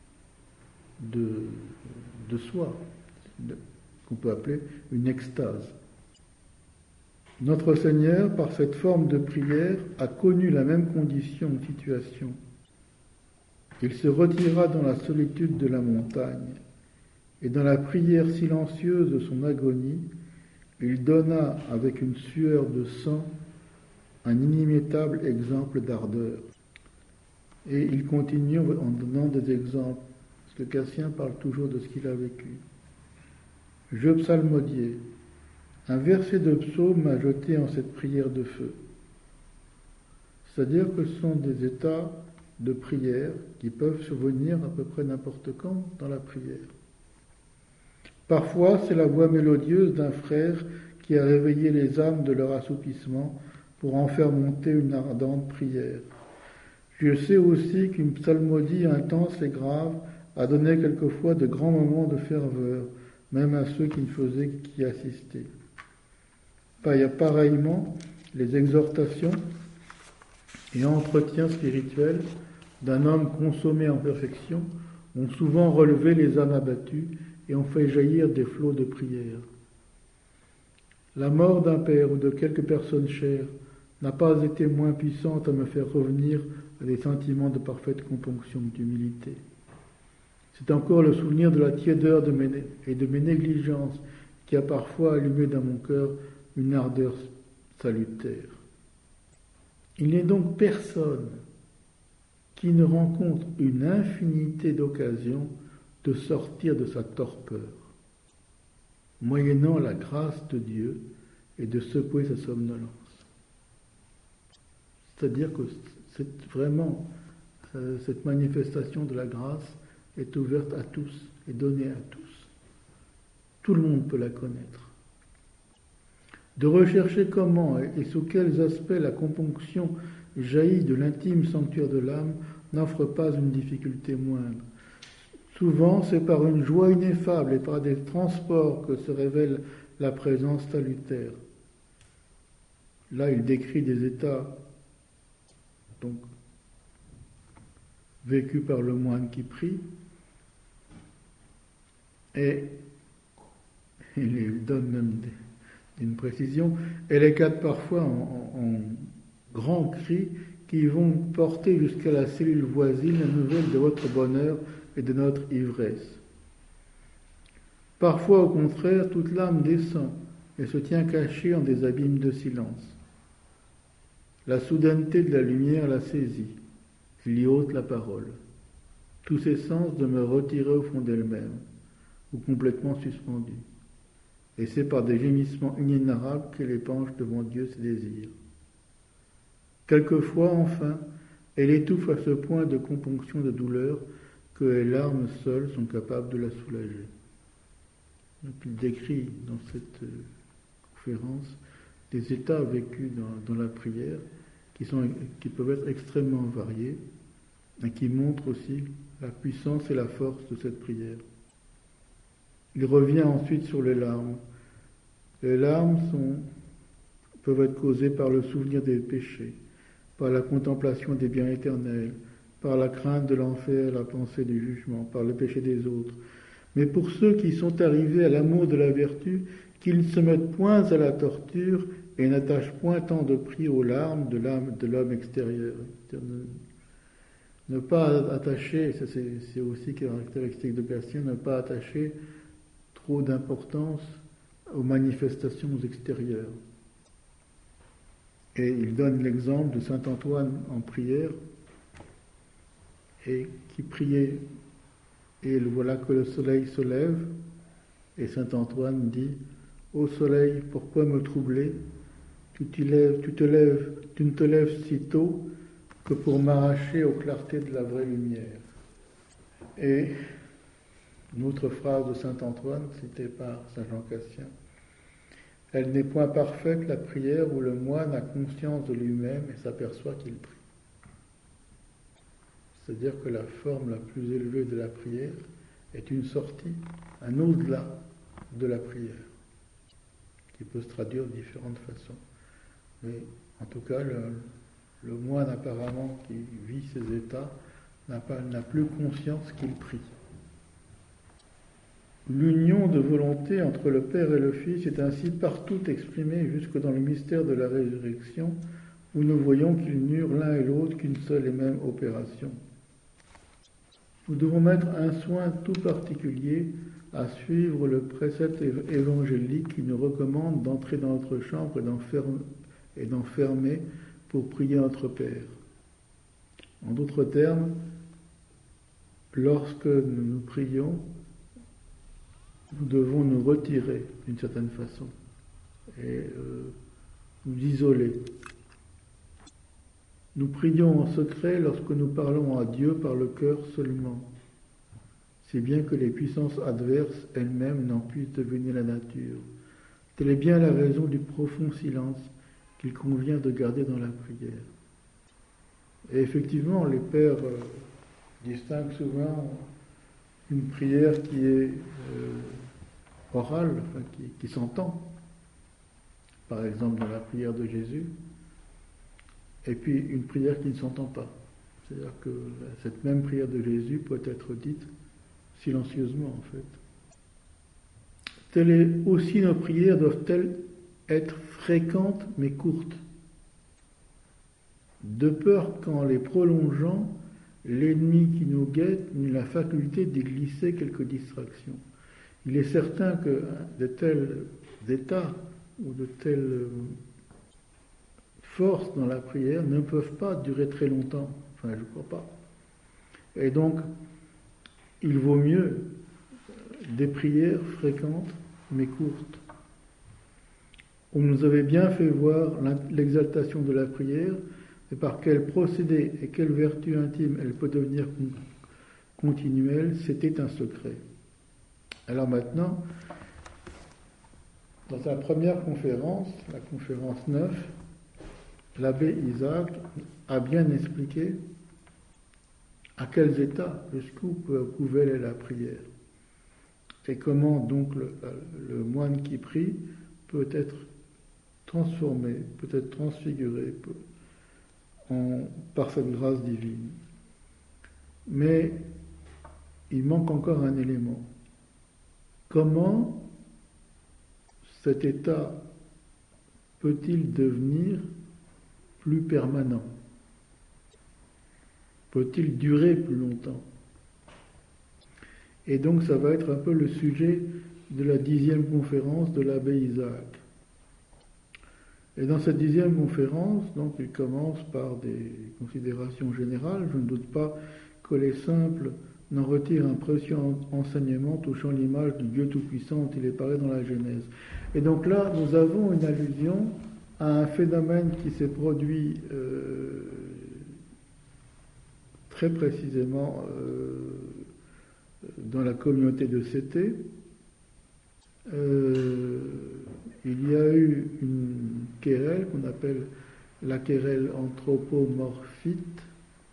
de soi, qu'on peut appeler une extase. Notre Seigneur, par cette forme de prière, a connu la même condition ou situation. Il se retira dans la solitude de la montagne, et dans la prière silencieuse de son agonie, il donna avec une sueur de sang un inimitable exemple d'ardeur. Et il continue en donnant des exemples, parce que Cassien parle toujours de ce qu'il a vécu. Je psalmodiais. Un verset de psaume m'a jeté en cette prière de feu. C'est-à-dire que ce sont des états de prière qui peuvent survenir à peu près n'importe quand dans la prière. Parfois, c'est la voix mélodieuse d'un frère qui a réveillé les âmes de leur assoupissement pour en faire monter une ardente prière. Je sais aussi qu'une psalmodie intense et grave a donné quelquefois de grands moments de ferveur, même à ceux qui ne faisaient qu'y assister. Pareillement, les exhortations et entretiens spirituels d'un homme consommé en perfection ont souvent relevé les âmes abattues et ont fait jaillir des flots de prière. La mort d'un père ou de quelques personnes chères n'a pas été moins puissante à me faire revenir à des sentiments de parfaite componction, d'humilité. C'est encore le souvenir de la tiédeur et de mes négligences qui a parfois allumé dans mon cœur une ardeur salutaire. Il n'est donc personne qui ne rencontre une infinité d'occasions de sortir de sa torpeur, moyennant la grâce de Dieu et de secouer sa somnolence. C'est-à-dire que cette manifestation de la grâce est ouverte à tous et donnée à tous. Tout le monde peut la connaître. De rechercher comment et sous quels aspects la componction jaillit de l'intime sanctuaire de l'âme n'offre pas une difficulté moindre. Souvent, c'est par une joie ineffable et par des transports que se révèle la présence salutaire. Là, il décrit des états donc vécus par le moine qui prie, et il donne même une précision, et les cadre parfois en grands cris qui vont porter jusqu'à la cellule voisine la nouvelle de votre bonheur et de notre ivresse. Parfois, au contraire, toute l'âme descend et se tient cachée en des abîmes de silence. La soudaineté de la lumière la saisit, il y ôte la parole. Tous ses sens demeurent retirés au fond d'elle-même, ou complètement suspendus. Et c'est par des gémissements inénarrables qu'elle épanche devant Dieu ses désirs. Quelquefois, enfin, elle étouffe à ce point de componction de douleur que les larmes seules sont capables de la soulager. Donc, il décrit dans cette conférence des états vécus dans la prière qui peuvent être extrêmement variés et qui montrent aussi la puissance et la force de cette prière. Il revient ensuite sur les larmes. Les larmes peuvent être causées par le souvenir des péchés, par la contemplation des biens éternels, par la crainte de l'enfer, la pensée du jugement, par le péché des autres. Mais pour ceux qui sont arrivés à l'amour de la vertu, qu'ils ne se mettent point à la torture et n'attachent point tant de prix aux larmes de l'homme extérieur. Ne pas attacher, ça c'est aussi caractéristique de Gatien, ne pas attacher trop d'importance aux manifestations extérieures. Et il donne l'exemple de saint Antoine en prière, et qui priait, et voilà que le soleil se lève, et saint Antoine dit: ô soleil, pourquoi me troubler? Tu ne te lèves si tôt que pour m'arracher aux clartés de la vraie lumière. Et une autre phrase de saint Antoine, citée par saint Jean Cassien: elle n'est point parfaite la prière où le moine a conscience de lui-même et s'aperçoit qu'il prie. C'est-à-dire que la forme la plus élevée de la prière est une sortie, un au-delà de la prière, qui peut se traduire de différentes façons. Mais en tout cas, le moine apparemment qui vit ces états n'a plus conscience qu'il prie. L'union de volonté entre le Père et le Fils est ainsi partout exprimée jusque dans le mystère de la résurrection, où nous voyons qu'ils n'eurent l'un et l'autre qu'une seule et même opération. Nous devons mettre un soin tout particulier à suivre le précepte évangélique qui nous recommande d'entrer dans notre chambre et d'enfermer pour prier notre Père. En d'autres termes, lorsque nous prions, nous devons nous retirer d'une certaine façon et nous isoler. Nous prions en secret lorsque nous parlons à Dieu par le cœur seulement, si bien que les puissances adverses elles-mêmes n'en puissent devenir la nature. Telle est bien la raison du profond silence qu'il convient de garder dans la prière. Et effectivement, les pères distinguent souvent une prière qui est orale, enfin, qui s'entend, par exemple dans la prière de Jésus, et puis une prière qui ne s'entend pas. C'est-à-dire que cette même prière de Jésus peut être dite silencieusement, en fait. Telles est aussi nos prières doivent-elles être fréquentes mais courtes, de peur qu'en les prolongeant, l'ennemi qui nous guette n'eut la faculté d'y glisser quelques distractions. Il est certain que de tels états ou de telles forces dans la prière ne peuvent pas durer très longtemps. Enfin, je ne crois pas. Et donc, il vaut mieux des prières fréquentes mais courtes. On nous avait bien fait voir l'exaltation de la prière, et par quel procédé et quelle vertu intime elle peut devenir continuelle, c'était un secret. Alors maintenant, dans sa première conférence, la conférence 9, l'abbé Isaac a bien expliqué à quels états, jusqu'où pouvait aller la prière, et comment donc le moine qui prie peut être transformé, peut être transfiguré par cette grâce divine. Mais il manque encore un élément. Comment cet état peut-il devenir plus permanent? Peut-il durer plus longtemps? Et donc ça va être un peu le sujet de la 10e conférence de l'abbé Isaac. Et dans cette 10e conférence, donc, il commence par des considérations générales. Je ne doute pas que les simples n'en retirent un précieux enseignement touchant l'image du Dieu Tout-Puissant dont il est parlé dans la Genèse. Et donc là, nous avons une allusion à un phénomène qui s'est produit très précisément dans la communauté de Cété. Il y a eu une querelle qu'on appelle la querelle anthropomorphite,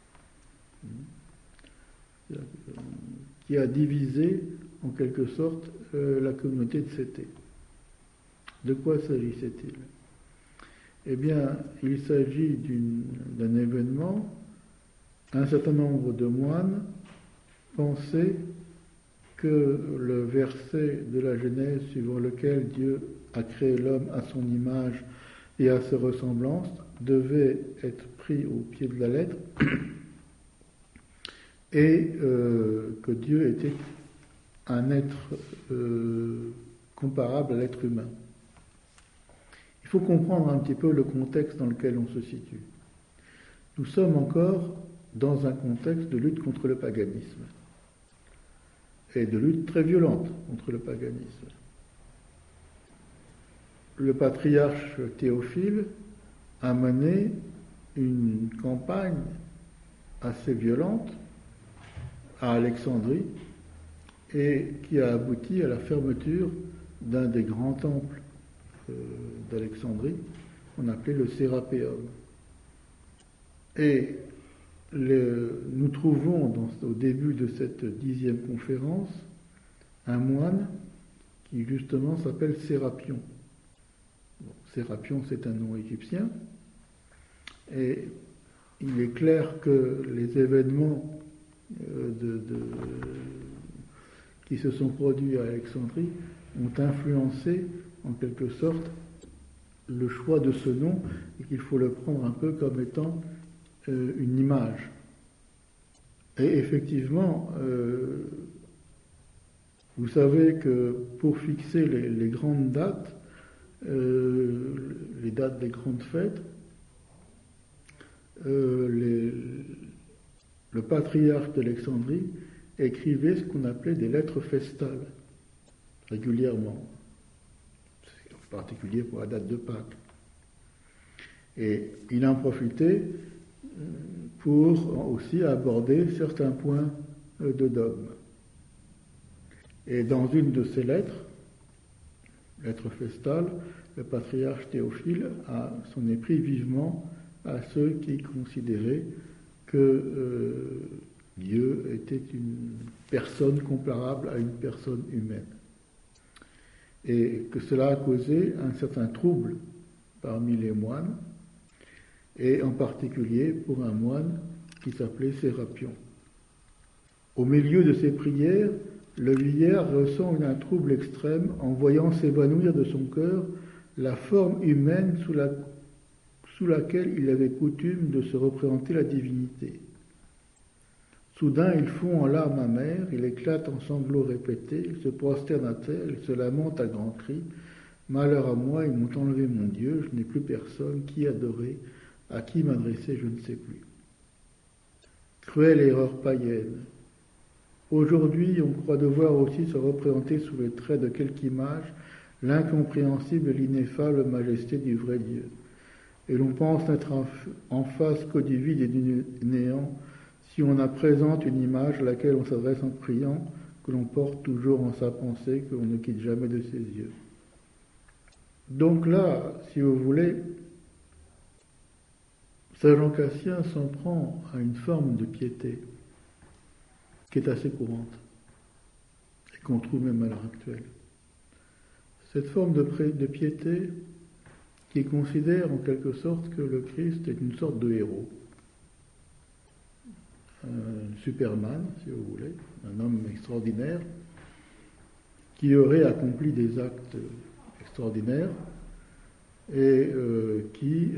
qui a divisé en quelque sorte la communauté de Cété. De quoi s'agissait-il? Eh bien, il s'agit d'un événement un certain nombre de moines pensaient que le verset de la Genèse suivant lequel Dieu a créé l'homme à son image et à sa ressemblance devait être pris au pied de la lettre et que Dieu était un être comparable à l'être humain. Il faut comprendre un petit peu le contexte dans lequel on se situe. Nous sommes encore dans un contexte de lutte contre le paganisme et de lutte très violente contre le paganisme. Le patriarche Théophile a mené une campagne assez violente à Alexandrie et qui a abouti à la fermeture d'un des grands temples d'Alexandrie, qu'on appelait le Sérapéum. Et nous trouvons au début de cette 10e conférence un moine qui justement s'appelle Sérapion. Bon, Sérapion, c'est un nom égyptien, et il est clair que les événements qui se sont produits à Alexandrie ont influencé en quelque sorte le choix de ce nom, et qu'il faut le prendre un peu comme étant une image. Et effectivement, vous savez que pour fixer les grandes dates, les dates des grandes fêtes, le patriarche d'Alexandrie écrivait ce qu'on appelait des lettres festales, régulièrement, en particulier pour la date de Pâques. Et il en profitait pour aussi aborder certains points de dogme. Et dans une de ces lettres festales, le patriarche Théophile s'en est pris vivement à ceux qui considéraient que Dieu était une personne comparable à une personne humaine. Et que cela a causé un certain trouble parmi les moines, et en particulier pour un moine qui s'appelait Sérapion. Au milieu de ses prières, le vieillard ressent un trouble extrême en voyant s'évanouir de son cœur la forme humaine sous laquelle il avait coutume de se représenter la divinité. Soudain, il fond en larmes amères, il éclate en sanglots répétés, il se prosterne à terre, il se lamente à grands cris. « Malheur à moi, ils m'ont enlevé mon Dieu, je n'ai plus personne, qui adorer, à qui m'adresser, je ne sais plus. » Cruelle erreur païenne. Aujourd'hui, on croit devoir aussi se représenter sous les traits de quelque image l'incompréhensible et l'ineffable majesté du vrai Dieu. Et l'on pense n'être en face qu'au du vide et du néant, si on a présente une image à laquelle on s'adresse en priant, que l'on porte toujours en sa pensée, que l'on ne quitte jamais de ses yeux. Donc là, si vous voulez, Saint Jean Cassien s'en prend à une forme de piété qui est assez courante et qu'on trouve même à l'heure actuelle. Cette forme de piété qui considère en quelque sorte que le Christ est une sorte de héros, un Superman, si vous voulez, un homme extraordinaire, qui aurait accompli des actes extraordinaires et qui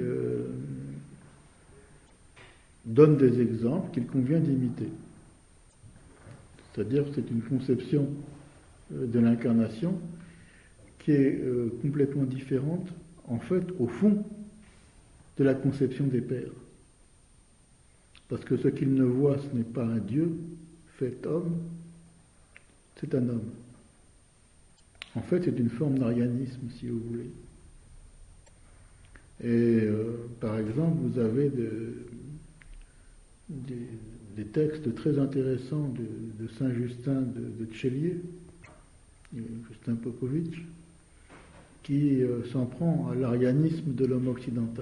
donne des exemples qu'il convient d'imiter. C'est-à-dire que c'est une conception de l'incarnation qui est complètement différente, en fait, au fond, de la conception des pères. Parce que ce qu'ils ne voient, ce n'est pas un Dieu fait homme, c'est un homme. En fait, c'est une forme d'arianisme, si vous voulez. Et par exemple, vous avez des textes très intéressants de Saint Justin de Tchélier, Justin Popovitch, qui s'en prend à l'arianisme de l'homme occidental.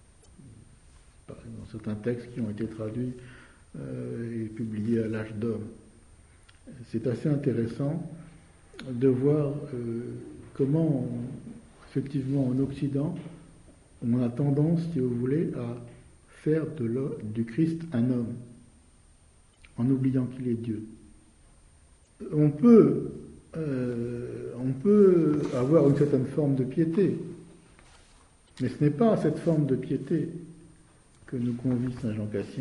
Dans certains textes qui ont été traduits et publiés à l'âge d'homme. C'est assez intéressant de voir comment, effectivement, en Occident, on a tendance, si vous voulez, à faire du Christ un homme. en oubliant qu'il est Dieu. On peut avoir une certaine forme de piété, mais ce n'est pas à cette forme de piété que nous convie Saint Jean Cassien.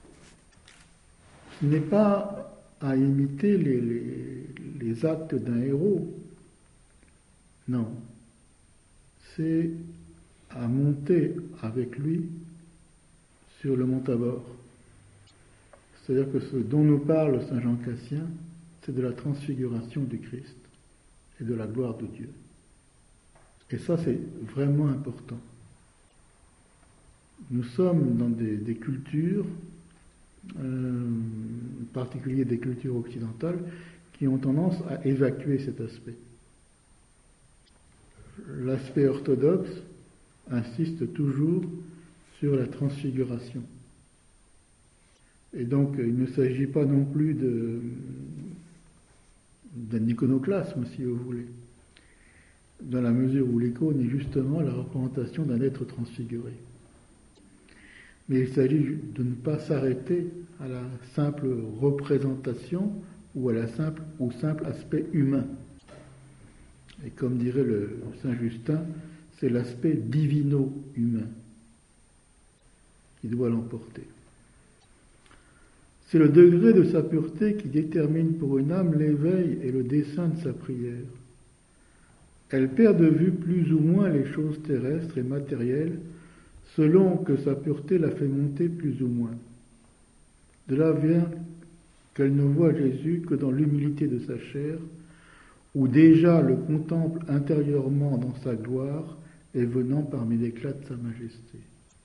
Ce n'est pas à imiter les actes d'un héros. Non. C'est à monter avec lui sur le mont Tabor. C'est-à-dire que ce dont nous parle Saint Jean Cassien, c'est de la transfiguration du Christ et de la gloire de Dieu. Et ça, c'est vraiment important. Nous sommes dans des cultures, en particulier des cultures occidentales, qui ont tendance à évacuer cet aspect. L'aspect orthodoxe insiste toujours sur la transfiguration. Et donc, il ne s'agit pas non plus d'un iconoclasme, si vous voulez, dans la mesure où l'icône est justement la représentation d'un être transfiguré. Mais il s'agit de ne pas s'arrêter à la simple représentation ou au simple aspect humain. Et comme dirait le Saint Justin, c'est l'aspect divino-humain qui doit l'emporter. C'est le degré de sa pureté qui détermine pour une âme l'éveil et le dessein de sa prière. Elle perd de vue plus ou moins les choses terrestres et matérielles, selon que sa pureté la fait monter plus ou moins. De là vient qu'elle ne voit Jésus que dans l'humilité de sa chair, où déjà le contemple intérieurement dans sa gloire et venant parmi l'éclat de sa majesté.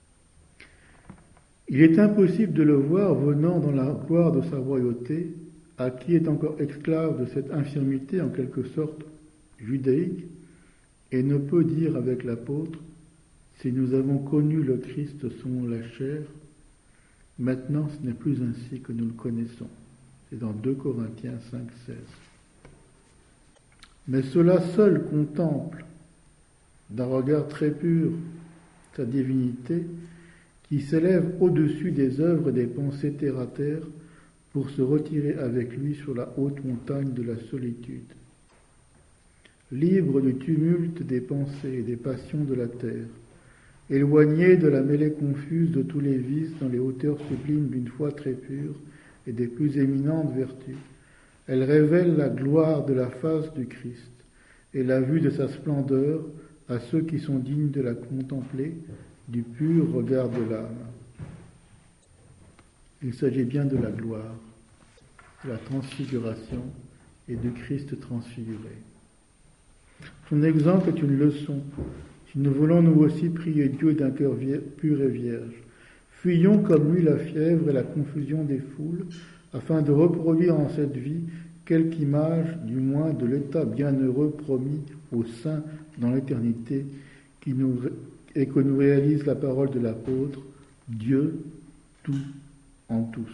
Il est impossible de le voir venant dans la gloire de sa royauté, à qui est encore esclave de cette infirmité en quelque sorte judaïque, et ne peut dire avec l'apôtre, si nous avons connu le Christ selon la chair, maintenant ce n'est plus ainsi que nous le connaissons. C'est dans 2 Corinthiens 5, 16. Mais cela seul contemple, d'un regard très pur, sa divinité, qui s'élève au-dessus des œuvres et des pensées terre à terre pour se retirer avec lui sur la haute montagne de la solitude. Libre du tumulte des pensées et des passions de la terre, éloigné de la mêlée confuse de tous les vices dans les hauteurs sublimes d'une foi très pure et des plus éminentes vertus, elle révèle la gloire de la face du Christ et la vue de sa splendeur à ceux qui sont dignes de la contempler du pur regard de l'âme. Il s'agit bien de la gloire, de la transfiguration et du Christ transfiguré. Son exemple est une leçon. Si nous voulons nous aussi prier Dieu d'un cœur pur et vierge, fuyons comme lui la fièvre et la confusion des foules, afin de reproduire en cette vie quelque image, du moins, de l'état bienheureux promis aux saints dans l'éternité, et que nous réalise la parole de l'apôtre, Dieu, tout en tous.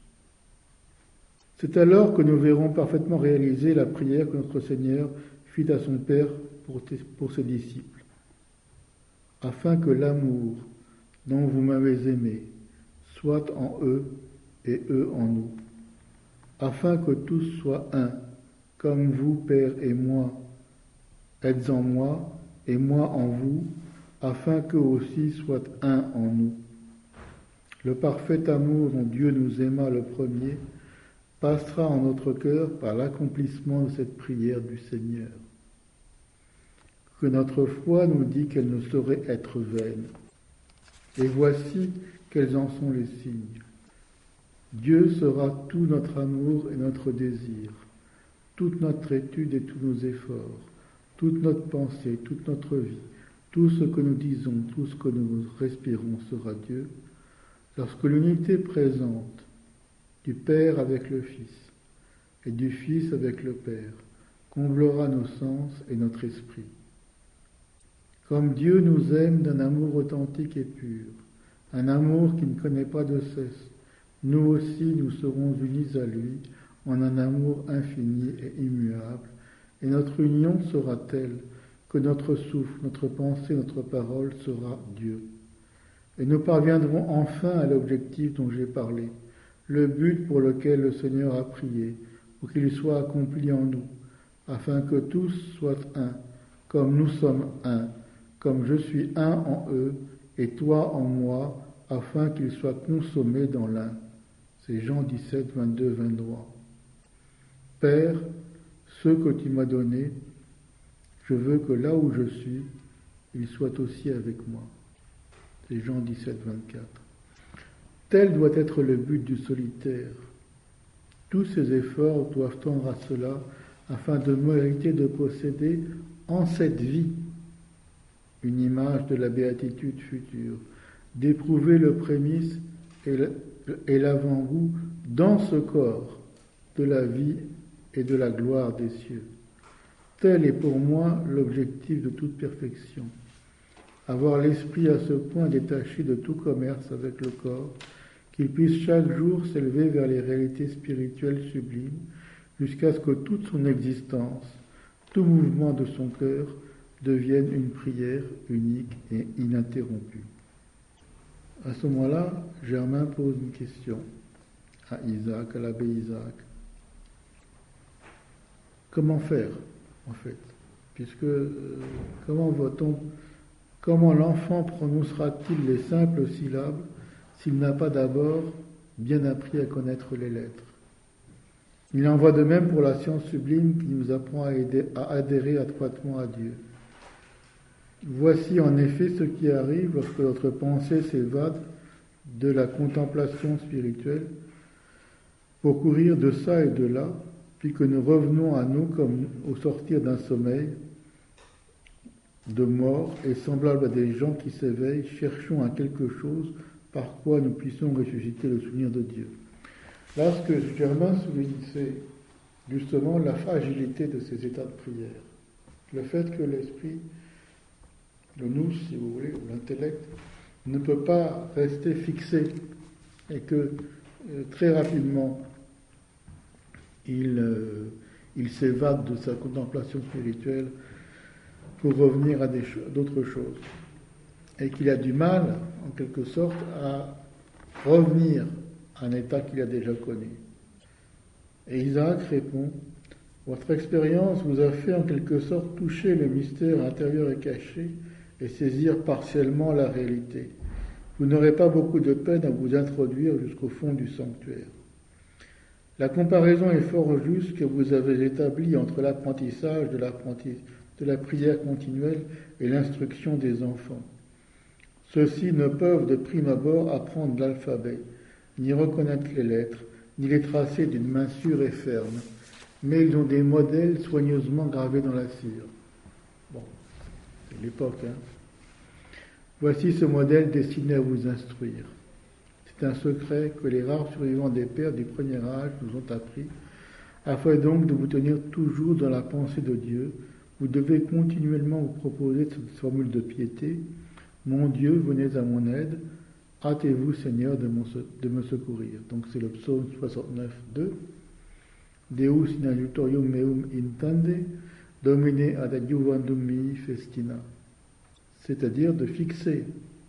C'est alors que nous verrons parfaitement réaliser la prière que notre Seigneur fit à son Père pour ses disciples, afin que l'amour dont vous m'avez aimé soit en eux et eux en nous, afin que tous soient un, comme vous, Père et moi, êtes en moi et moi en vous, afin qu'eux aussi soient un en nous. Le parfait amour dont Dieu nous aima le premier passera en notre cœur par l'accomplissement de cette prière du Seigneur. Que notre foi nous dit qu'elle ne saurait être vaine. Et voici quels en sont les signes. Dieu sera tout notre amour et notre désir, toute notre étude et tous nos efforts, toute notre pensée, toute notre vie, tout ce que nous disons, tout ce que nous respirons sera Dieu, lorsque l'unité présente du Père avec le Fils et du Fils avec le Père comblera nos sens et notre esprit. Comme Dieu nous aime d'un amour authentique et pur, un amour qui ne connaît pas de cesse, nous aussi nous serons unis à lui en un amour infini et immuable, et notre union sera telle que notre souffle, notre pensée, notre parole sera Dieu. Et nous parviendrons enfin à l'objectif dont j'ai parlé, le but pour lequel le Seigneur a prié, pour qu'il soit accompli en nous, afin que tous soient un, comme nous sommes un, comme je suis un en eux, et toi en moi, afin qu'ils soient consommés dans l'un. C'est Jean 17, 22, 23. Père, ceux que tu m'as donnés, je veux que là où je suis, ils soient aussi avec moi. C'est Jean 17, 24. Tel doit être le but du solitaire. Tous ces efforts doivent tendre à cela, afin de mériter de posséder en cette vie une image de la béatitude future, d'éprouver le prémisse et l'avant-goût dans ce corps de la vie et de la gloire des cieux. Tel est pour moi l'objectif de toute perfection. Avoir l'esprit à ce point détaché de tout commerce avec le corps, qu'il puisse chaque jour s'élever vers les réalités spirituelles sublimes, jusqu'à ce que toute son existence, tout mouvement de son cœur, devienne une prière unique et ininterrompue. À ce moment-là, Germain pose une question à Isaac, à l'abbé Isaac. Comment faire, en fait? Puisque, comment l'enfant prononcera-t-il les simples syllabes s'il n'a pas d'abord bien appris à connaître les lettres? Il en va de même pour la science sublime qui nous apprend à adhérer étroitement à Dieu. Voici en effet ce qui arrive lorsque notre pensée s'évade de la contemplation spirituelle pour courir de ça et de là, puis que nous revenons à nous comme au sortir d'un sommeil de mort et semblable à des gens qui s'éveillent, cherchons à quelque chose par quoi nous puissions ressusciter le souvenir de Dieu. Là, ce que Germain souligne, c'est justement la fragilité de ces états de prière. Le fait que l'esprit, le nous, si vous voulez, ou l'intellect, ne peut pas rester fixé et que très rapidement il s'évade de sa contemplation spirituelle pour revenir à d'autres choses. Et qu'il a du mal, en quelque sorte, à revenir à un état qu'il a déjà connu. Et Isaac répond, votre expérience vous a fait en quelque sorte toucher le mystère intérieur et caché et saisir partiellement la réalité. Vous n'aurez pas beaucoup de peine à vous introduire jusqu'au fond du sanctuaire. La comparaison est fort juste que vous avez établie entre l'apprentissage de la prière continuelle et l'instruction des enfants. Ceux-ci ne peuvent de prime abord apprendre l'alphabet, ni reconnaître les lettres, ni les tracer d'une main sûre et ferme, mais ils ont des modèles soigneusement gravés dans la cire. Bon, c'est l'époque, hein. Voici ce modèle destiné à vous instruire. C'est un secret que les rares survivants des pères du premier âge nous ont appris, afin donc de vous tenir toujours dans la pensée de Dieu. Vous devez continuellement vous proposer cette formule de piété. Mon Dieu, venez à mon aide. Hâtez-vous, Seigneur, de me secourir. Donc c'est le psaume 69, 2. Deus in aiutorium meum intende, Domine ad adjuvandum mei festina. C'est-à-dire de fixer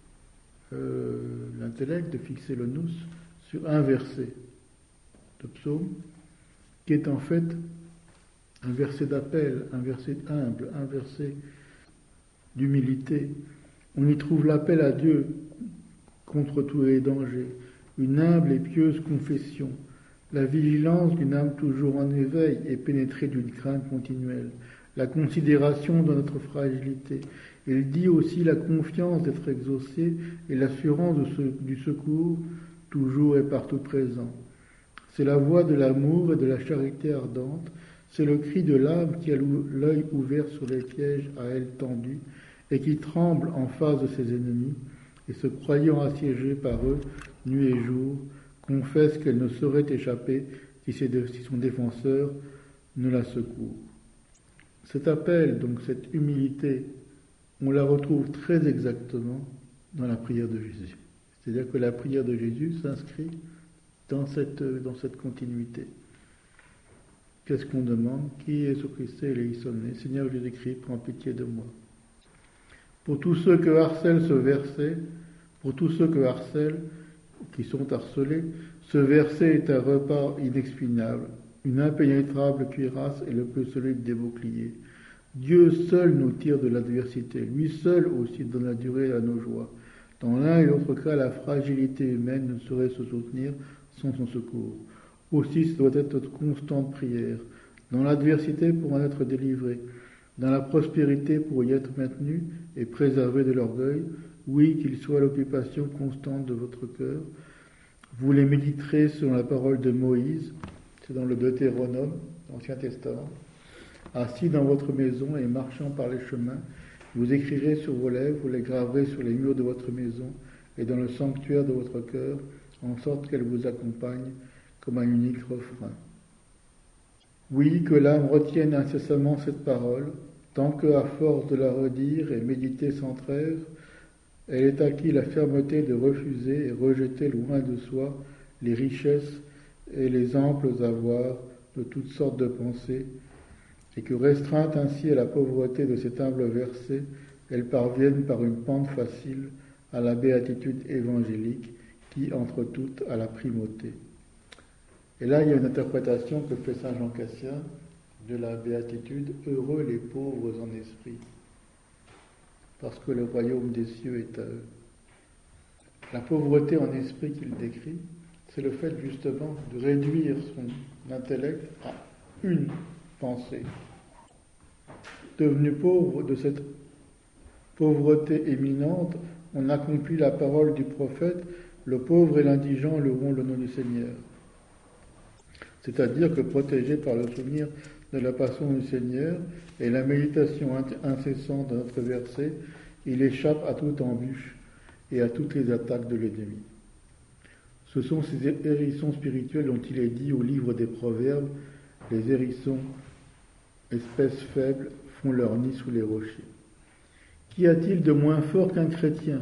l'intellect, de fixer le nous sur un verset de psaume, qui est en fait un verset d'appel, un verset humble, un verset d'humilité. On y trouve l'appel à Dieu contre tous les dangers, une humble et pieuse confession, la vigilance d'une âme toujours en éveil et pénétrée d'une crainte continuelle, la considération de notre fragilité. Il dit aussi la confiance d'être exaucé et l'assurance du secours toujours et partout présent. C'est la voix de l'amour et de la charité ardente, c'est le cri de l'âme qui a l'œil ouvert sur les pièges à elle tendus et qui tremble en face de ses ennemis et se croyant assiégée par eux nuit et jour, confesse qu'elle ne saurait échapper si son défenseur ne la secourt. Cet appel, donc cette humilité, on la retrouve très exactement dans la prière de Jésus. C'est-à-dire que la prière de Jésus s'inscrit dans cette continuité. Qu'est-ce qu'on demande? Qui est ce Christ eleison? Seigneur Jésus-Christ, prends pitié de moi. Pour tous ceux que harcèlent ce verset, pour tous ceux que harcèlent, qui sont harcelés, Ce verset est un repas inexpugnable, une impénétrable cuirasse et le plus solide des boucliers. Dieu seul nous tire de l'adversité, lui seul aussi donne la durée à nos joies. Dans l'un et l'autre cas, la fragilité humaine ne saurait se soutenir sans son secours. Aussi, ce doit être notre constante prière. Dans l'adversité pour en être délivré, dans la prospérité pour y être maintenu et préservé de l'orgueil, oui, qu'il soit l'occupation constante de votre cœur. Vous les méditerez selon la parole de Moïse, c'est dans le Deutéronome, l'Ancien Testament. Assis dans votre maison et marchant par les chemins, vous écrirez sur vos lèvres, vous les graverez sur les murs de votre maison et dans le sanctuaire de votre cœur, en sorte qu'elle vous accompagne comme un unique refrain. Oui, que l'âme retienne incessamment cette parole, tant que, à force de la redire et méditer sans trêve, elle ait acquis la fermeté de refuser et rejeter loin de soi les richesses et les amples avoirs de toutes sortes de pensées, et que, restreinte ainsi à la pauvreté de cet humble verset, elle parvienne par une pente facile à la béatitude évangélique qui, entre toutes, a la primauté. Et là, il y a une interprétation que fait saint Jean Cassien de la béatitude « Heureux les pauvres en esprit », parce que le royaume des cieux est à eux. La pauvreté en esprit qu'il décrit, c'est le fait justement de réduire son intellect à une pensée. Devenu pauvre de cette pauvreté éminente, on accomplit la parole du prophète « Le pauvre et l'indigent loueront le nom du Seigneur ». C'est-à-dire que protégé par le souvenir de la passion du Seigneur et la méditation incessante de notre verset, il échappe à toute embûche et à toutes les attaques de l'ennemi. Ce sont ces hérissons spirituels dont il est dit au livre des Proverbes, les hérissons, espèces faibles, font leur nid sous les rochers. Qu'y a-t-il de moins fort qu'un chrétien?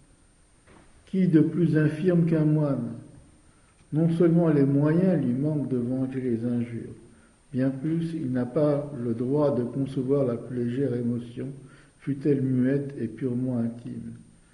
Qui de plus infirme qu'un moine? Non seulement les moyens lui manquent de venger les injures, bien plus il n'a pas le droit de concevoir la plus légère émotion, fût-elle muette et purement intime.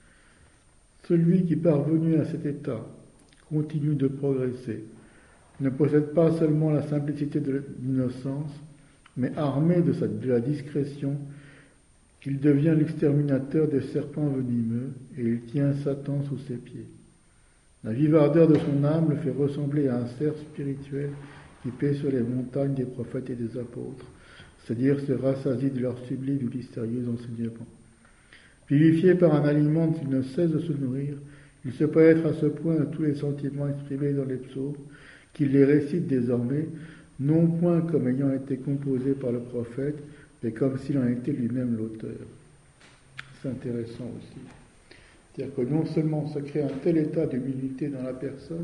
Celui qui, parvenu à cet état, continue de progresser, ne possède pas seulement la simplicité de l'innocence, mais armé de la discrétion, qu'il devient l'exterminateur des serpents venimeux et il tient Satan sous ses pieds. La vive ardeur de son âme le fait ressembler à un cerf spirituel qui paît sur les montagnes des prophètes et des apôtres, c'est-à-dire se rassasie de leur sublime et mystérieux enseignement. Vivifié par un aliment dont il ne cesse de se nourrir, il se peut être à ce point de tous les sentiments exprimés dans les psaumes qu'il les récite désormais, non point comme ayant été composés par le prophète, mais comme s'il en était lui-même l'auteur. C'est intéressant aussi. C'est-à-dire que non seulement se crée un tel état d'humilité dans la personne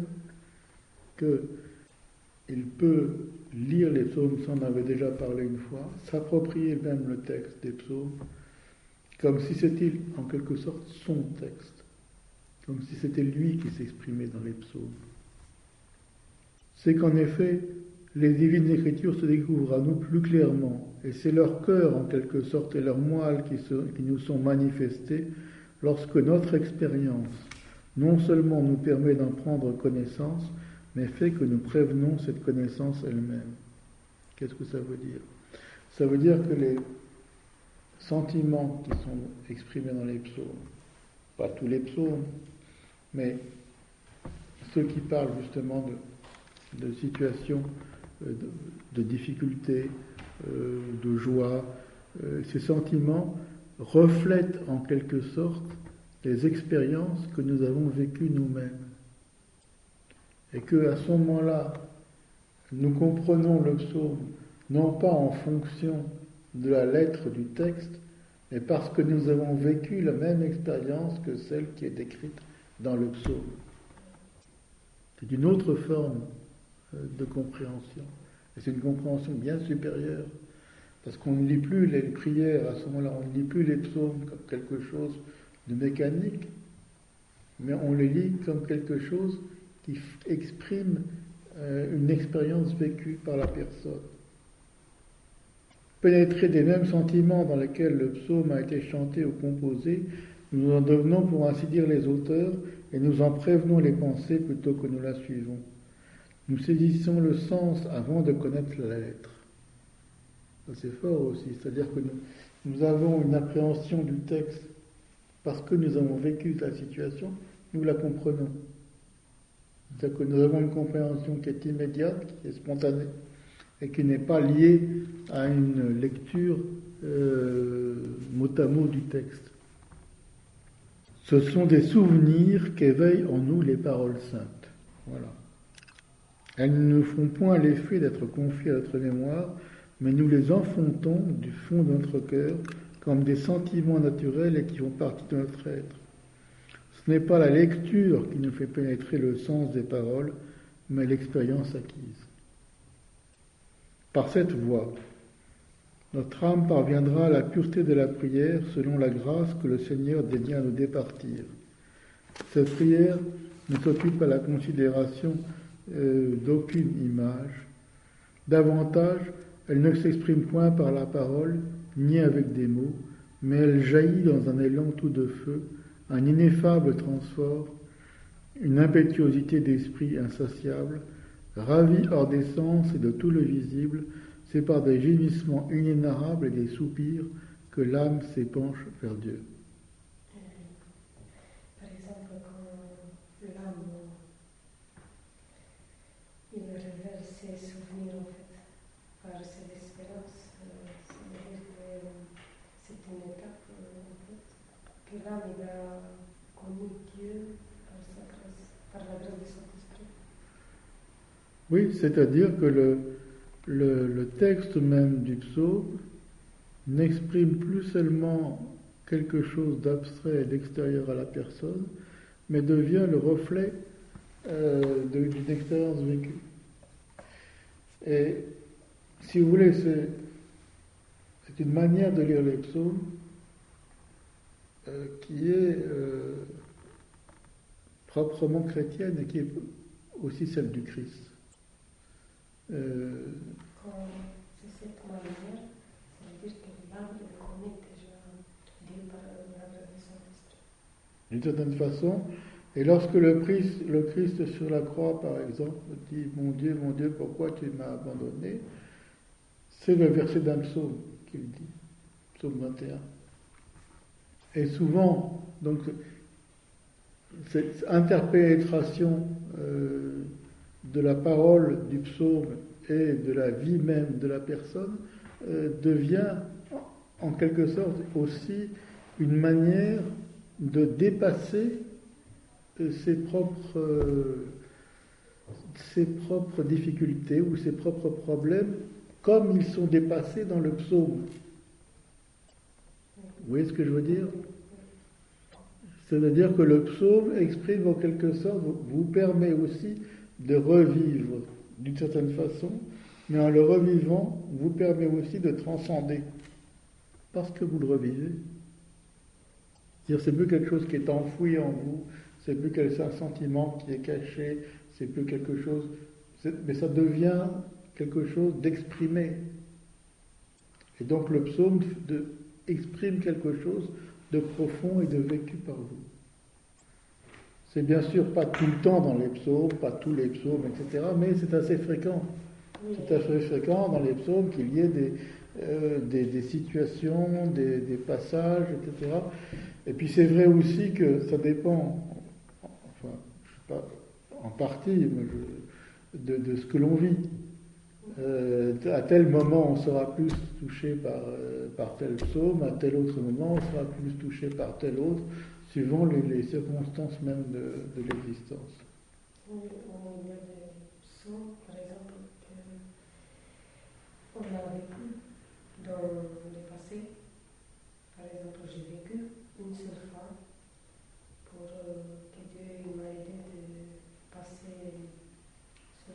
qu'il peut lire les psaumes, ça on avait déjà parlé une fois, s'approprier même le texte des psaumes, comme si c'était en quelque sorte son texte, comme si c'était lui qui s'exprimait dans les psaumes. C'est qu'en effet, les divines écritures se découvrent à nous plus clairement, et c'est leur cœur en quelque sorte et leur moelle qui nous sont manifestés lorsque notre expérience non seulement nous permet d'en prendre connaissance, mais fait que nous prévenons cette connaissance elle-même. Qu'est-ce que ça veut dire? Ça veut dire que les sentiments qui sont exprimés dans les psaumes, pas tous les psaumes, mais ceux qui parlent justement de situations de difficultés, de joie, ces sentiments reflètent en quelque sorte les expériences que nous avons vécues nous-mêmes. Et qu'à ce moment-là, nous comprenons le psaume non pas en fonction de la lettre du texte, mais parce que nous avons vécu la même expérience que celle qui est décrite dans le psaume. C'est une autre forme de compréhension. Et c'est une compréhension bien supérieure. Parce qu'on ne lit plus les prières, à ce moment-là, on ne lit plus les psaumes comme quelque chose de mécanique, mais on les lit comme quelque chose qui exprime une expérience vécue par la personne. Pénétrer des mêmes sentiments dans lesquels le psaume a été chanté ou composé, nous en devenons pour ainsi dire les auteurs et nous en prévenons les pensées plutôt que nous la suivons. Nous saisissons le sens avant de connaître la lettre. Ça, c'est fort aussi, c'est-à-dire que nous avons une appréhension du texte parce que nous avons vécu la situation, nous la comprenons. C'est-à-dire que nous avons une compréhension qui est immédiate, qui est spontanée, et qui n'est pas liée à une lecture mot à mot du texte. Ce sont des souvenirs qu'éveillent en nous les paroles saintes. Voilà. Elles ne font point l'effet d'être confiées à notre mémoire, mais nous les enfantons du fond de notre cœur comme des sentiments naturels et qui font partie de notre être. Ce n'est pas la lecture qui nous fait pénétrer le sens des paroles, mais l'expérience acquise. Par cette voie, notre âme parviendra à la pureté de la prière selon la grâce que le Seigneur daigna nous départir. Cette prière ne s'occupe à la considération d'aucune image. Davantage, elle ne s'exprime point par la parole, ni avec des mots, mais elle jaillit dans un élan tout de feu, un ineffable transport, une impétuosité d'esprit insatiable, ravie hors des sens et de tout le visible. C'est par des gémissements inénarrables et des soupirs que l'âme s'épanche vers Dieu. Par exemple, quand l'âme il révèle ses souvenirs en fait, par ses espérances, c'est-à-dire que c'est une étape en fait, que l'âme il a connu Dieu par sa grâce, par la grâce de son esprit. Oui, c'est-à-dire que le texte même du psaume n'exprime plus seulement quelque chose d'abstrait et d'extérieur à la personne, mais devient le reflet d'une expérience vécue. Et si vous voulez, c'est une manière de lire les psaumes qui est proprement chrétienne et qui est aussi celle du Christ. Quand c'est cette manière, ça veut dire que l'âme connaît déjà Dieu par la grâce de son esprit. D'une certaine façon, et lorsque le Christ sur la croix, par exemple, dit « Mon Dieu, pourquoi tu m'as abandonné ?» c'est le verset d'un psaume qu'il dit, psaume 21. Et souvent, donc, cette interpénétration de la parole du psaume et de la vie même de la personne devient en quelque sorte aussi une manière de dépasser ses propres difficultés ou ses propres problèmes comme ils sont dépassés dans le psaume. Vous voyez ce que je veux dire ? C'est-à-dire que le psaume exprime en quelque sorte, vous permet aussi de revivre d'une certaine façon, mais en le revivant, vous permet aussi de transcender parce que vous le revivez. C'est-à-dire, c'est plus quelque chose qui est enfoui en vous, c'est plus un sentiment qui est caché, c'est plus quelque chose, mais ça devient quelque chose d'exprimé. Et donc le psaume exprime quelque chose de profond et de vécu par vous. C'est bien sûr pas tout le temps dans les psaumes, pas tous les psaumes, etc., mais c'est assez fréquent. C'est assez fréquent dans les psaumes qu'il y ait des situations, des passages, etc. Et puis c'est vrai aussi que ça dépend, enfin, je sais pas, en partie, de ce que l'on vit. À tel moment, on sera plus touché par tel psaume, à tel autre moment, on sera plus touché par tel autre, suivant les circonstances même de l'existence. Oui, il y a des psaumes, par exemple, qu'on a vécu dans le passé. Par exemple, j'ai vécu une seule fois pour que Dieu m'a aidé de passer sur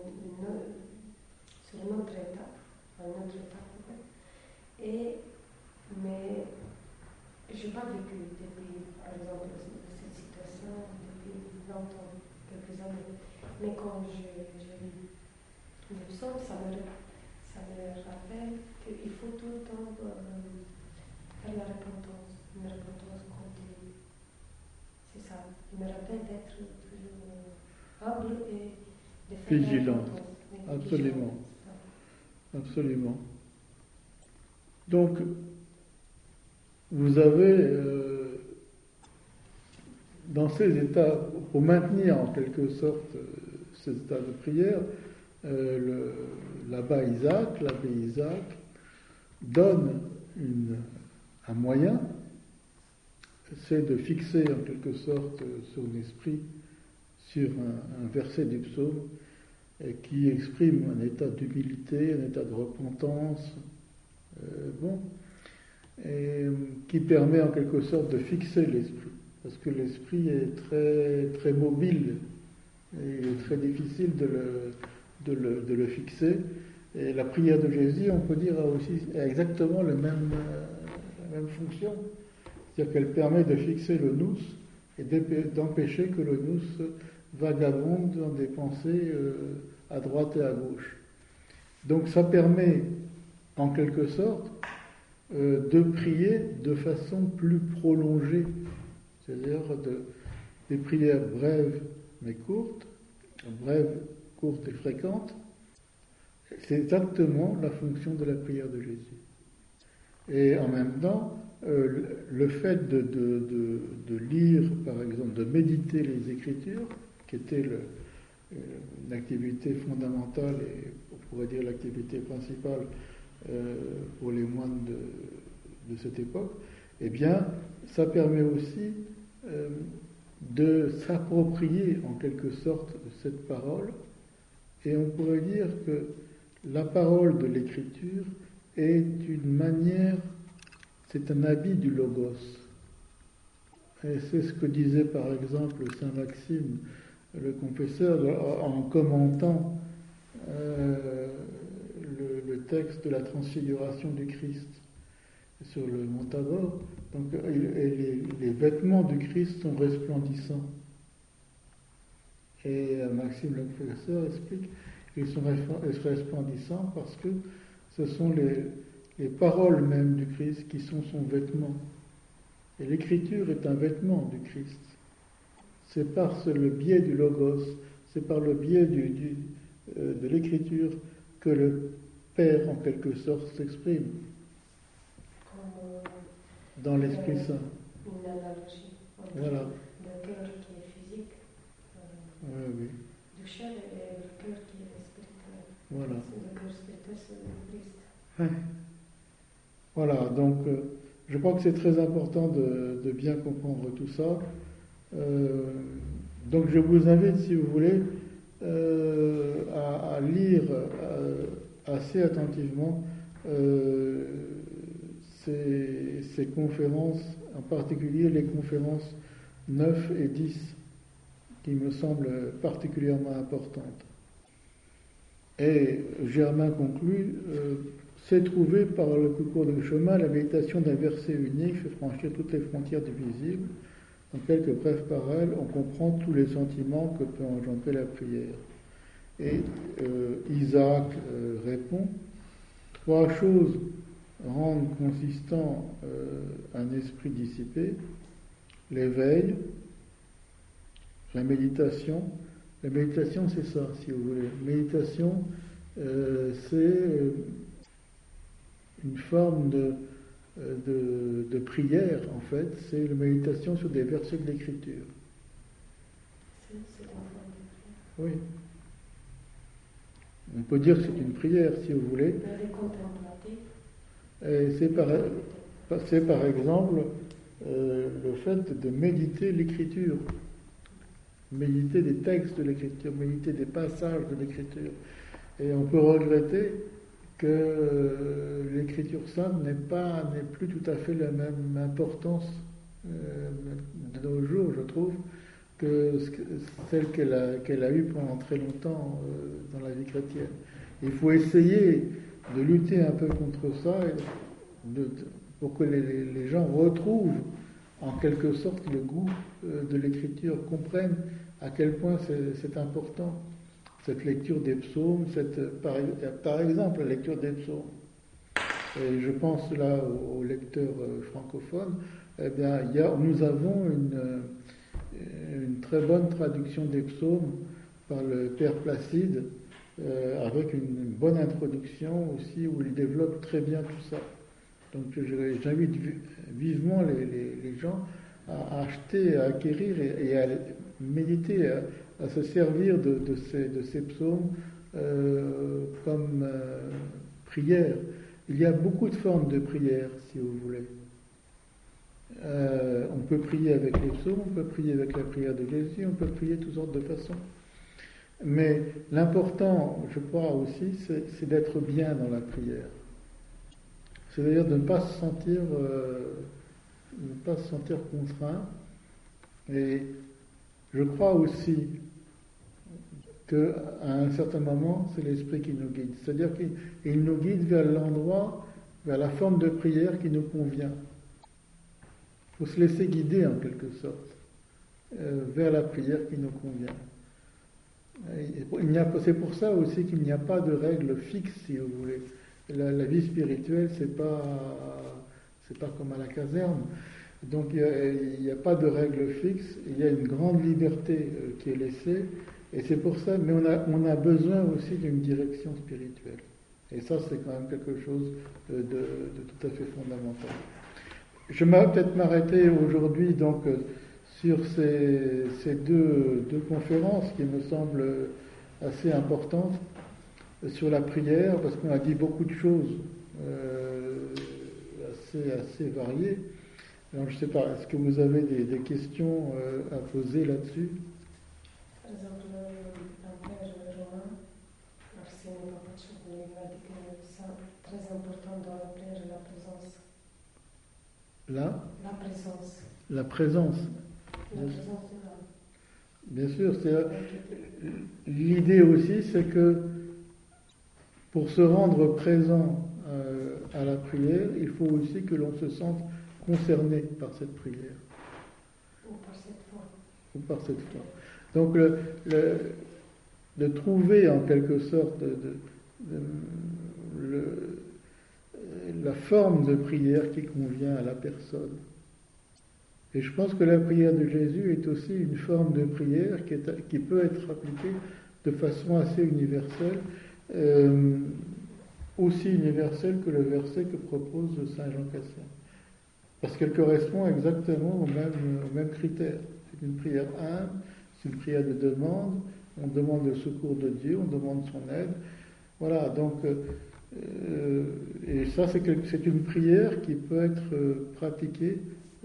une autre étape, en fait. Mais je n'ai pas vécu depuis, par exemple, cette situation depuis longtemps, quelques années. Mais quand j'ai lu le psaume, ça me rappelle qu'il faut tout le temps faire la repentance, une repentance continue. C'est ça. Il me rappelle d'être toujours humble et de vigilance. Absolument. Absolument. Donc, vous avez, dans ces états, pour maintenir en quelque sorte ces états de prière, l'abbé Isaac, donne un moyen, c'est de fixer en quelque sorte son esprit sur un verset du psaume qui exprime un état d'humilité, un état de repentance, et qui permet en quelque sorte de fixer l'esprit, parce que l'esprit est très, très mobile et il est très difficile de le fixer. Et la prière de Jésus, on peut dire, a exactement la même fonction. C'est-à-dire qu'elle permet de fixer le nous et d'empêcher que le nous vagabonde dans des pensées à droite et à gauche. Donc ça permet, en quelque sorte, de prier de façon plus prolongée, c'est-à-dire des prières brèves mais courtes et fréquentes. C'est exactement la fonction de la prière de Jésus. Et en même temps, le fait de lire, par exemple, de méditer les Écritures, qui était l'activité fondamentale et on pourrait dire l'activité principale pour les moines de cette époque, eh bien, ça permet aussi de s'approprier en quelque sorte cette parole, et on pourrait dire que la parole de l'Écriture est une manière, c'est un habit du Logos. Et c'est ce que disait par exemple Saint Maxime, le confesseur, en commentant le texte de la transfiguration du Christ sur le mont Tabor. Donc, les vêtements du Christ sont resplendissants. Et Maxime le confesseur explique qu'ils sont resplendissants parce que ce sont les paroles même du Christ qui sont son vêtement. Et l'Écriture est un vêtement du Christ. C'est par le biais du Logos, c'est par le biais de l'Écriture que le Père, en quelque sorte, s'exprime dans l'Esprit Saint. Une analogie entre voilà. le cœur qui est physique, Oui. du chair, et le cœur qui est spirituel. Voilà. Le cœur spirituel, c'est le Christ. Ouais. Voilà, donc je crois que c'est très important de bien comprendre tout ça. Donc je vous invite, si vous voulez, à lire assez attentivement ces conférences, en particulier les conférences 9 et 10, qui me semblent particulièrement importantes. Et Germain conclut, c'est trouver par le concours du chemin la méditation d'un verset unique fait franchir toutes les frontières du visible. En quelques brèves paroles, on comprend tous les sentiments que peut engendrer la prière. Et Isaac répond, 3 choses rendent consistant un esprit dissipé: l'éveil, la méditation. La méditation, c'est ça, si vous voulez. Méditation, c'est une forme de prière, en fait. C'est la méditation sur des versets de l'Écriture. C'est une forme de prière. Oui. On peut dire que c'est une prière, si vous voulez. Elle est contemplative. Et c'est par exemple le fait de méditer l'Écriture. Méditer des textes de l'Écriture, méditer des passages de l'Écriture. Et on peut regretter que l'Écriture sainte n'ait plus tout à fait la même importance de nos jours, je trouve, que celle qu'elle a eue pendant très longtemps dans la vie chrétienne. Il faut essayer de lutter un peu contre ça pour que les gens retrouvent en quelque sorte le goût de l'Écriture, comprennent à quel point c'est important cette lecture des psaumes, par exemple la lecture des psaumes. Et je pense là aux lecteurs francophones, eh bien, nous avons une très bonne traduction des psaumes par le Père Placide, avec une bonne introduction aussi, où il développe très bien tout ça. Donc j'invite vivement les gens à acheter, à acquérir et à méditer, à se servir de ces psaumes comme prière. Il y a beaucoup de formes de prière, si vous voulez. On peut prier avec les psaumes, on peut prier avec la prière de Jésus, on peut prier de toutes sortes de façons. Mais l'important, je crois aussi, c'est d'être bien dans la prière. C'est-à-dire de ne pas se sentir contraint. Et je crois aussi qu'à un certain moment, c'est l'Esprit qui nous guide. C'est-à-dire qu'il nous guide vers l'endroit, vers la forme de prière qui nous convient. Il faut se laisser guider en quelque sorte vers la prière qui nous convient. C'est pour ça aussi qu'il n'y a pas de règle fixe, si vous voulez. La vie spirituelle, c'est pas comme à la caserne. Donc il n'y a pas de règle fixe. Il y a une grande liberté qui est laissée. Et c'est pour ça, mais on a besoin aussi d'une direction spirituelle. Et ça, c'est quand même quelque chose de tout à fait fondamental. Je vais peut-être m'arrêter aujourd'hui donc sur ces deux conférences qui me semblent assez importantes sur la prière, parce qu'on a dit beaucoup de choses assez variées. Alors je ne sais pas, est-ce que vous avez des questions à poser là-dessus? Par exemple, un père romain, Arsène Papachou, il a dit que c'est très important dans la prière, la présence. La présence. La présence. La présence de l'âme. Bien sûr, l'idée aussi, c'est que pour se rendre présent à la prière, il faut aussi que l'on se sente concerné par cette prière. Ou par cette foi. Ou par cette foi. Donc, de trouver en quelque sorte la forme de prière qui convient à la personne. Et je pense que la prière de Jésus est aussi une forme de prière qui peut être appliquée de façon assez universelle, aussi universelle que le verset que propose Saint Jean Cassien. Parce qu'elle correspond exactement aux mêmes critères. C'est une prière humble, c'est une prière de demande, on demande le secours de Dieu, on demande son aide. Voilà, donc, et ça c'est une prière qui peut être pratiquée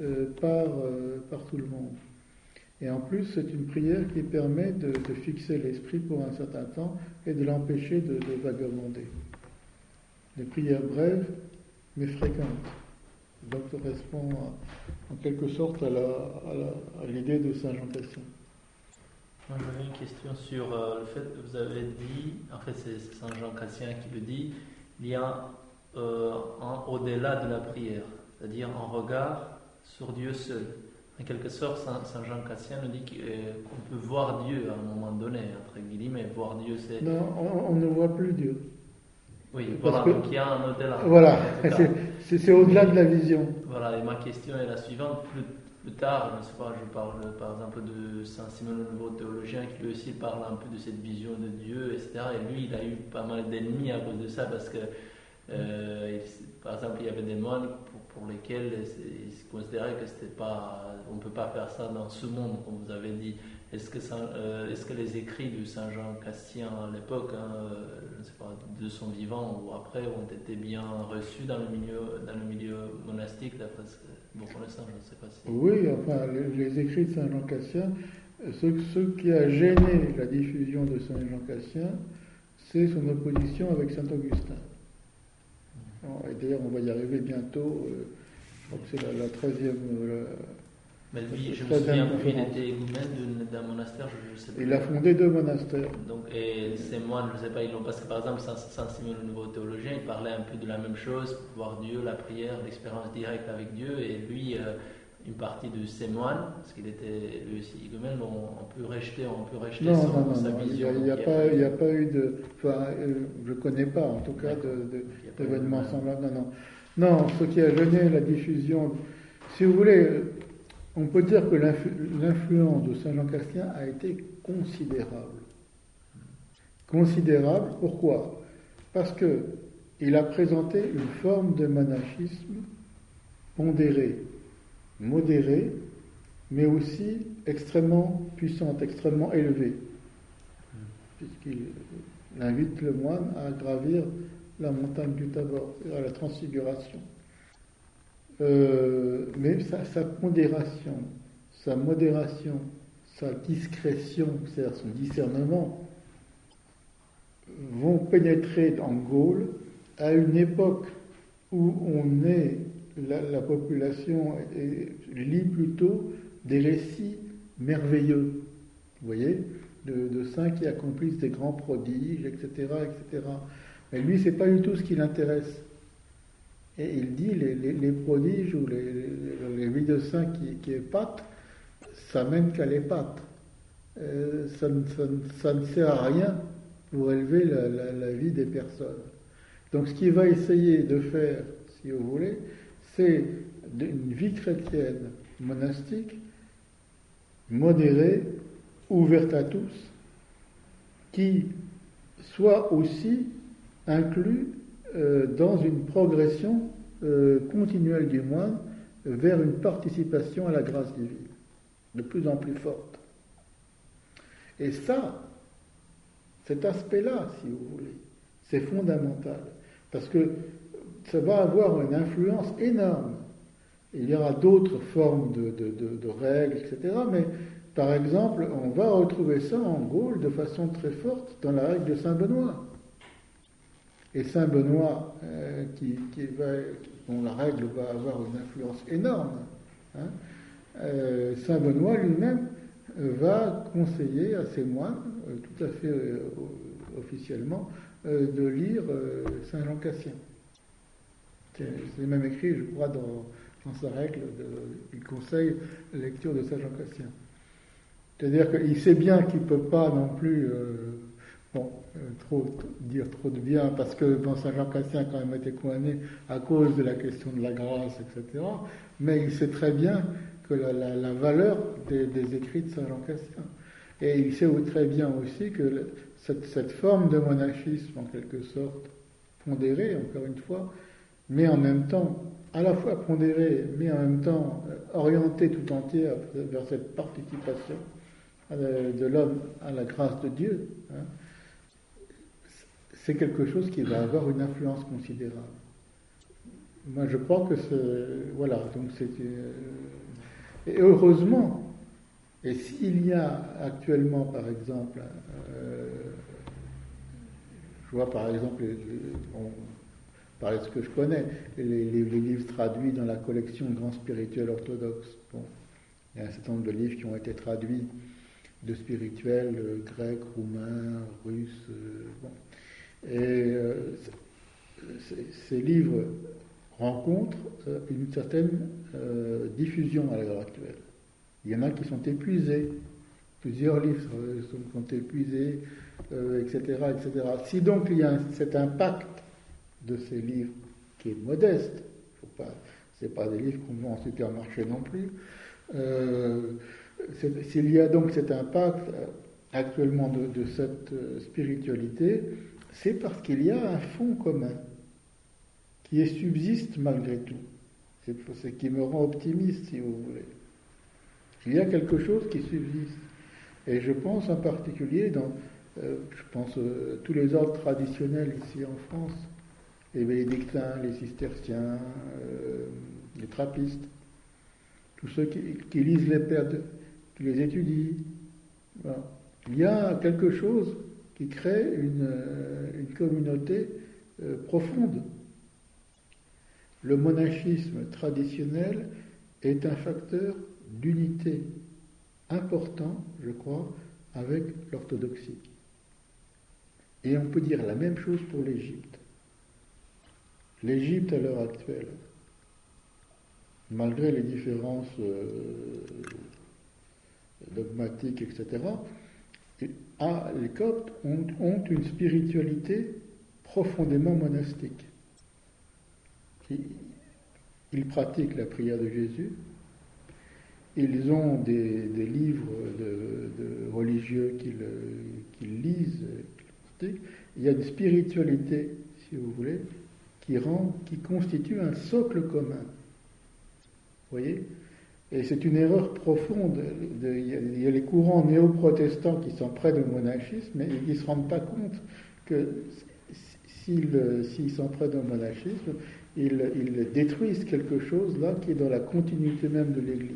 par tout le monde. Et en plus, c'est une prière qui permet de fixer l'esprit pour un certain temps et de l'empêcher de vagabonder. Des prières brèves, mais fréquentes. Donc, ça correspond en quelque sorte à l'idée de Saint Jean Cassien. Moi, j'avais une question sur le fait que vous avez dit, en fait, c'est Saint Jean Cassien qui le dit, il y a au-delà de la prière, c'est-à-dire un regard sur Dieu seul. En quelque sorte, Saint Jean Cassien nous dit qu'on peut voir Dieu à un moment donné, entre guillemets, voir Dieu, c'est... Non, on ne voit plus Dieu. Oui, voilà, donc il y a un au-delà. Voilà, c'est au-delà de la vision. Voilà, et ma question est la suivante. Plus tard, je ne sais pas, je parle par exemple de Saint Simon le Nouveau Théologien, qui lui aussi parle un peu de cette vision de Dieu, etc. Et lui, il a eu pas mal d'ennemis à cause de ça, parce que, par exemple, il y avait des moines pour lesquels il se considérait que c'était pas, on ne peut pas faire ça dans ce monde, comme vous avez dit. Est-ce que les écrits de Saint Jean Cassien à l'époque, je ne sais pas, de son vivant ou après, ont été bien reçus dans le milieu monastique, d'après vos connaissances, je ne sais pas si... Oui, enfin, les écrits de Saint Jean Cassien, ce qui a gêné la diffusion de Saint Jean Cassien, c'est son opposition avec Saint Augustin. Et d'ailleurs, on va y arriver bientôt, je crois que c'est la 13e... Mais lui, je me souviens qu'il était égoumène d'un monastère, je ne sais pas. Il a fondé 2 monastères. Donc, et ces moines, je ne sais pas, ils l'ont, parce que par exemple, Saint Simon le Nouveau Théologien, il parlait un peu de la même chose, voir Dieu, la prière, l'expérience directe avec Dieu, et lui, une partie de ces moines, parce qu'il était lui aussi égoumène, on peut rejeter sa vision. Il n'y a pas eu de... Enfin, je ne connais pas, en tout cas, d'événements semblables. Non, ce qui a gêné la diffusion... Si vous voulez... On peut dire que l'influence de Saint Jean Cassien a été considérable. considérable. Pourquoi? Parce qu'il a présenté une forme de monachisme pondérée, modérée, mais aussi extrêmement puissante, extrêmement élevée, puisqu'il invite le moine à gravir la montagne du Tabor, à la transfiguration. Mais sa pondération, sa modération, sa discrétion, c'est-à-dire son discernement, vont pénétrer en Gaule à une époque où la population lit plutôt des récits merveilleux, vous voyez, de saints qui accomplissent des grands prodiges, etc., etc. Mais lui, c'est pas du tout ce qui l'intéresse. Et il dit les prodiges ou les vies de saints qui épatent, ça mène qu'à l'épate. Ça ne sert à rien pour élever la vie des personnes. Donc ce qu'il va essayer de faire, si vous voulez, c'est une vie chrétienne monastique, modérée, ouverte à tous, qui soit aussi inclus dans une progression continuelle du moine vers une participation à la grâce divine, de plus en plus forte. Et ça, cet aspect-là, si vous voulez, c'est fondamental, parce que ça va avoir une influence énorme. Il y aura d'autres formes de règles, etc., mais par exemple, on va retrouver ça en Gaule de façon très forte dans la règle de Saint Benoît. Et Saint Benoît, dont la règle va avoir une influence énorme, Saint Benoît lui-même va conseiller à ses moines, tout à fait officiellement, de lire Saint Jean Cassien. C'est même écrit, je crois, dans sa règle, il conseille la lecture de Saint Jean Cassien. C'est-à-dire qu'il sait bien qu'il ne peut pas non plus dire trop de bien, parce que Saint Jean Cassien a quand même été condamné à cause de la question de la grâce, etc. Mais il sait très bien que la valeur des écrits de Saint Jean Cassien. Et il sait très bien aussi que cette forme de monachisme, en quelque sorte, pondérée, encore une fois, mais en même temps, à la fois pondérée, mais en même temps orientée tout entière vers cette participation de l'homme à la grâce de Dieu, c'est quelque chose qui va avoir une influence considérable. Moi, je crois que voilà, donc et heureusement, et s'il y a actuellement, par exemple, je vois par exemple, on parlait de ce que je connais, les livres traduits dans la collection Grand Spirituel Orthodoxe. Bon, il y a un certain nombre de livres qui ont été traduits de spirituels grecs, roumains, russes. Et ces livres rencontrent une certaine diffusion à l'heure actuelle. Il y en a qui sont épuisés, plusieurs livres sont épuisés, etc., etc. Si donc il y a cet impact de ces livres qui est modeste, ce n'est pas des livres qu'on vend en supermarché non plus, s'il y a donc cet impact actuellement de cette spiritualité, c'est parce qu'il y a un fond commun qui subsiste malgré tout. C'est ce qui me rend optimiste, si vous voulez. Il y a quelque chose qui subsiste. Et je pense en particulier tous les ordres traditionnels ici en France, les bénédictins, les cisterciens, les trappistes, tous ceux qui lisent les pères, qui les étudient. Voilà. Il y a quelque chose qui crée une communauté profonde. Le monachisme traditionnel est un facteur d'unité important, je crois, avec l'orthodoxie. Et on peut dire la même chose pour l'Égypte. L'Égypte à l'heure actuelle, malgré les différences dogmatiques, etc., les Coptes ont une spiritualité profondément monastique. Ils pratiquent la prière de Jésus, ils ont des livres de religieux qu'ils lisent, monastique, il y a une spiritualité, si vous voulez, qui constitue un socle commun. Vous voyez ? Et c'est une erreur profonde. Il y a les courants néo-protestants qui sont près du monachisme et qui ne se rendent pas compte que s'ils sont près d'un monachisme, ils détruisent quelque chose là qui est dans la continuité même de l'Église.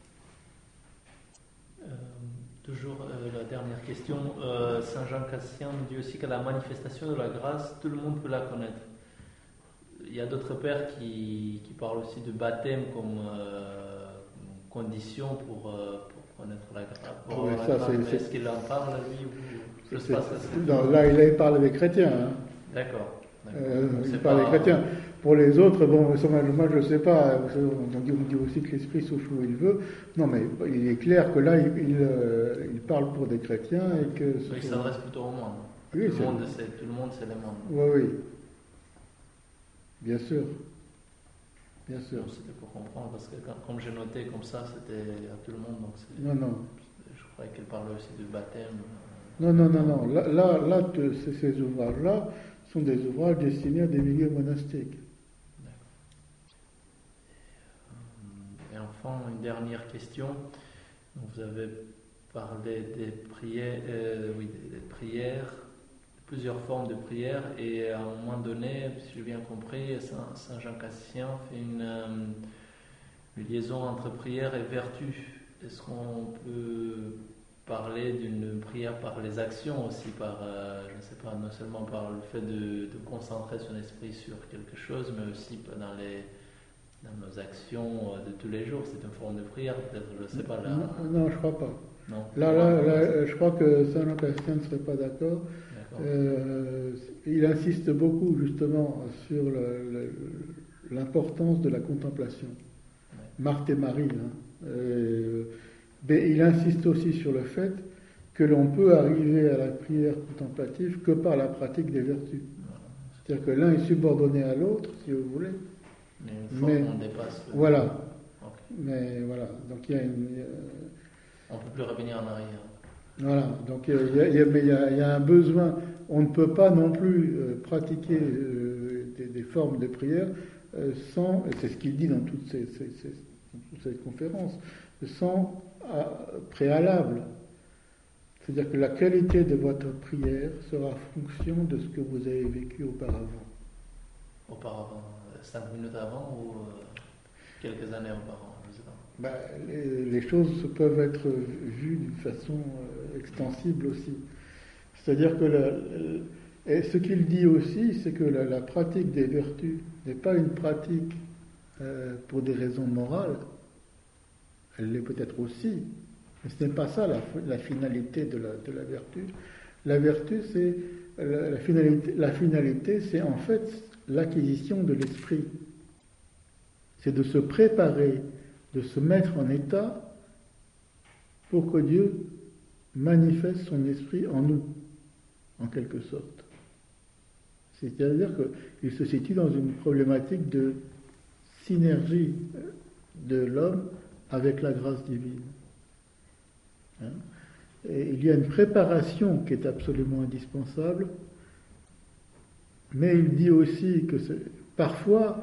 Toujours la dernière question. Saint Jean Cassien nous dit aussi que la manifestation de la grâce, tout le monde peut la connaître. Il y a d'autres pères qui parlent aussi de baptême comme condition pour connaître la grâce. Est-ce qu'il en parle, lui ou... Là, il parle des chrétiens. Hein. D'accord. Il parle des chrétiens. Pour les autres, bon, moi je ne sais pas, on dit aussi que l'esprit souffle où il veut. Non, mais il est clair que là, il parle pour des chrétiens et que... Il s'adresse plutôt au monde. Oui, tout le monde, c'est le monde. Oui, oui. Bien sûr. Bien sûr. Non, c'était pour comprendre, parce que comme j'ai noté comme ça, c'était à tout le monde. Donc non. Je croyais qu'elle parlait aussi de baptême. Non. Là ces ouvrages-là sont des ouvrages destinés à des milieux monastiques. Et enfin, une dernière question. Vous avez parlé des prières, des prières, plusieurs formes de prières, et à un moment donné, si j'ai bien compris, Saint Jean Cassien fait une liaison entre prière et vertu. Est-ce qu'on peut parler d'une prière par les actions aussi, par, je ne sais pas, non seulement par le fait de concentrer son esprit sur quelque chose, mais aussi dans nos actions de tous les jours? C'est une forme de prière, peut-être, je ne sais pas. Là... Non, je ne crois pas. Non, là, je crois que Saint Jean Cassien ne serait pas d'accord. Il insiste beaucoup, justement, sur l'importance de la contemplation. Ouais. Marthe et Marie, mais il insiste aussi sur le fait que l'on peut arriver à la prière contemplative que par la pratique des vertus. C'est-à-dire que l'un est subordonné à l'autre, si vous voulez. Mais on dépasse. Voilà. Okay. Mais voilà. Donc il y a on ne peut plus revenir en arrière. Voilà. Donc il y a un besoin. On ne peut pas non plus pratiquer des formes de prière sans, et c'est ce qu'il dit dans toutes ces conférences, sans préalable. C'est-à-dire que la qualité de votre prière sera fonction de ce que vous avez vécu auparavant. Auparavant, 5 minutes avant ou quelques années auparavant, je sais pas. Les choses peuvent être vues d'une façon extensible aussi. C'est-à-dire que et ce qu'il dit aussi, c'est que la pratique des vertus n'est pas une pratique pour des raisons morales. Elle l'est peut-être aussi, mais ce n'est pas ça la finalité de la vertu. La vertu, c'est la finalité, c'est en fait l'acquisition de l'esprit. C'est de se préparer, de se mettre en état pour que Dieu manifeste son esprit en nous, en quelque sorte. C'est-à-dire qu'il se situe dans une problématique de synergie de l'homme avec la grâce divine. Et il y a une préparation qui est absolument indispensable, mais il dit aussi que parfois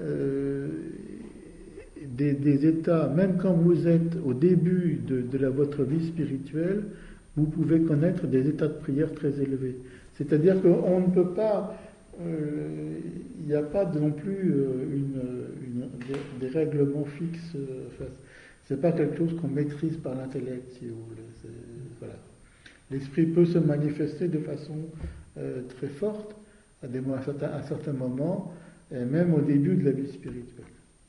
des états, même quand vous êtes au début de votre vie spirituelle, vous pouvez connaître des états de prière très élevés. C'est-à-dire qu'on ne peut pas, il n'y a pas non plus des règlements fixes. C'est pas quelque chose qu'on maîtrise par l'intellect, si vous voulez. Voilà. L'esprit peut se manifester de façon très forte à certains moments, et même au début de la vie spirituelle.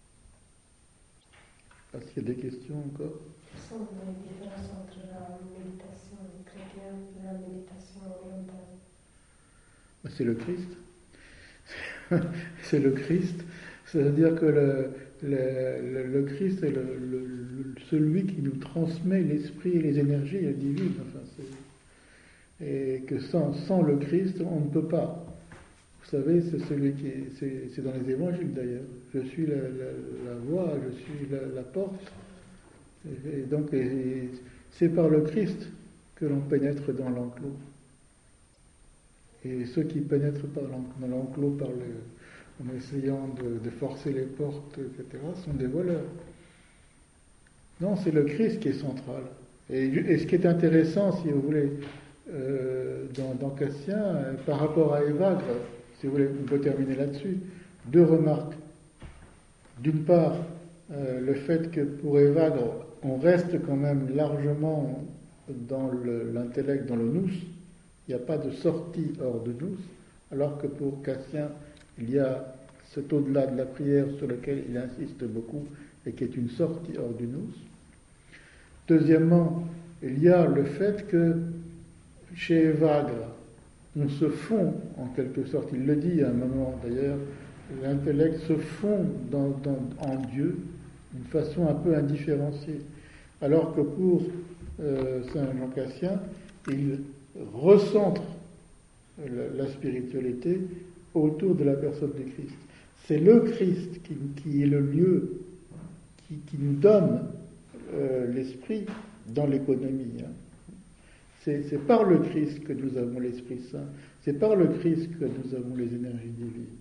Est-ce qu'il y a des questions encore? Quelles sont les différences entre la méditation chrétienne et la méditation orientale? C'est le Christ. C'est le Christ. C'est-à-dire que le Christ est celui qui nous transmet l'esprit et les énergies divines. Enfin, et que sans le Christ, on ne peut pas. Vous savez, c'est celui c'est dans les évangiles d'ailleurs. Je suis la voie, je suis la porte. Et donc, c'est par le Christ que l'on pénètre dans l'enclos. Et ceux qui pénètrent dans l'enclos en essayant de forcer les portes, etc., sont des voleurs. Non, c'est le Christ qui est central. Et ce qui est intéressant, si vous voulez, dans Cassien, par rapport à Évagre, si vous voulez, on peut terminer là-dessus, deux remarques. D'une part, le fait que pour Évagre, on reste quand même largement dans l'intellect, dans le nous, il n'y a pas de sortie hors de nous, alors que pour Cassien, il y a cet au-delà de la prière sur lequel il insiste beaucoup et qui est une sortie hors du nous. Deuxièmement, il y a le fait que chez Évagre, on se fond en quelque sorte, il le dit à un moment d'ailleurs, l'intellect se fond en Dieu d'une façon un peu indifférenciée, alors que pour Saint Jean Cassien, il recentre la spiritualité autour de la personne du Christ. C'est le Christ qui est le lieu qui nous donne l'esprit dans l'économie. C'est par le Christ que nous avons l'Esprit Saint. C'est par le Christ que nous avons les énergies divines.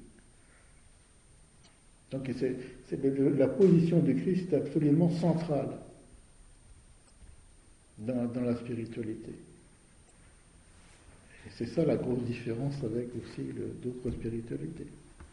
Donc la position du Christ est absolument centrale dans la spiritualité. Et c'est ça la grosse différence avec aussi d'autres spiritualités.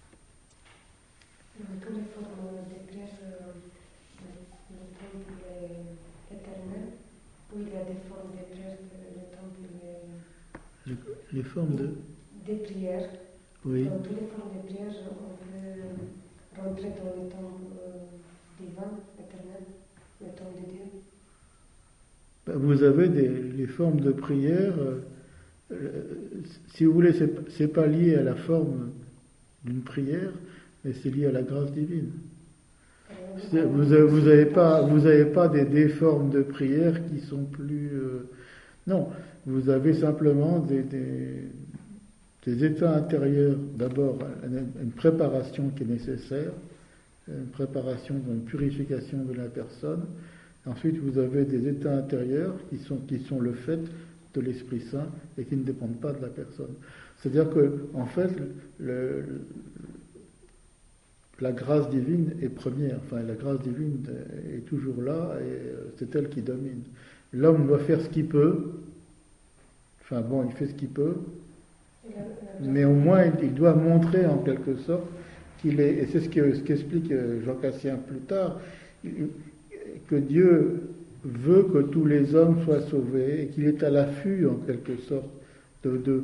Tous les formes de prière, le temple éternel, où il y a des formes de prière, le temple les formes des prières. Oui. Dans toutes les formes de prière, on peut rentrer dans le temple divin, éternel, le temple de Dieu. Vous avez les formes de prière, si vous voulez, c'est pas lié à la forme d'une prière, mais c'est lié à la grâce divine. Vous n'avez pas des formes de prière qui sont plus... non, vous avez simplement des états intérieurs. D'abord, une préparation qui est nécessaire, une préparation, une purification de la personne. Ensuite, vous avez des états intérieurs qui sont le fait de l'Esprit Saint et qui ne dépendent pas de la personne. C'est-à-dire que, en fait, la grâce divine est première. Enfin, la grâce divine est toujours là et c'est elle qui domine. L'homme doit faire ce qu'il peut. Enfin bon, il fait ce qu'il peut. Mais au moins, il doit montrer en quelque sorte qu'il est, et c'est ce qu'explique Jean Cassien plus tard, que Dieu veut que tous les hommes soient sauvés et qu'il est à l'affût en quelque sorte de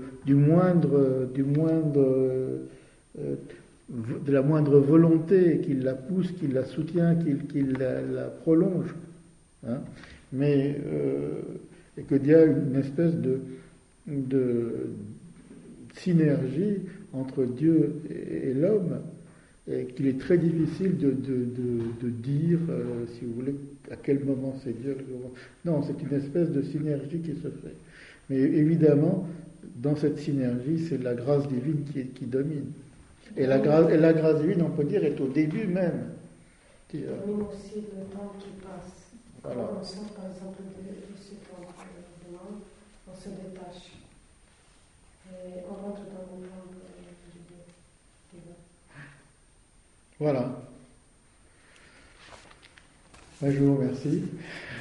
la moindre volonté, qu'il la pousse, qu'il la soutient, qu'il la prolonge. Hein. Mais et qu'il y a une espèce de synergie entre Dieu et l'homme, et qu'il est très difficile de dire, si vous voulez, à quel moment c'est Dieu. Non, c'est une espèce de synergie qui se fait. Mais évidemment, dans cette synergie, c'est la grâce divine qui domine. Et la grâce divine, on peut dire, est au début même. Il domine aussi le temps qui passe. Voilà. Quand on sort, par exemple, de ce temps de monde, on se détache. Et on rentre dans le temple divin. Voilà. Je vous remercie.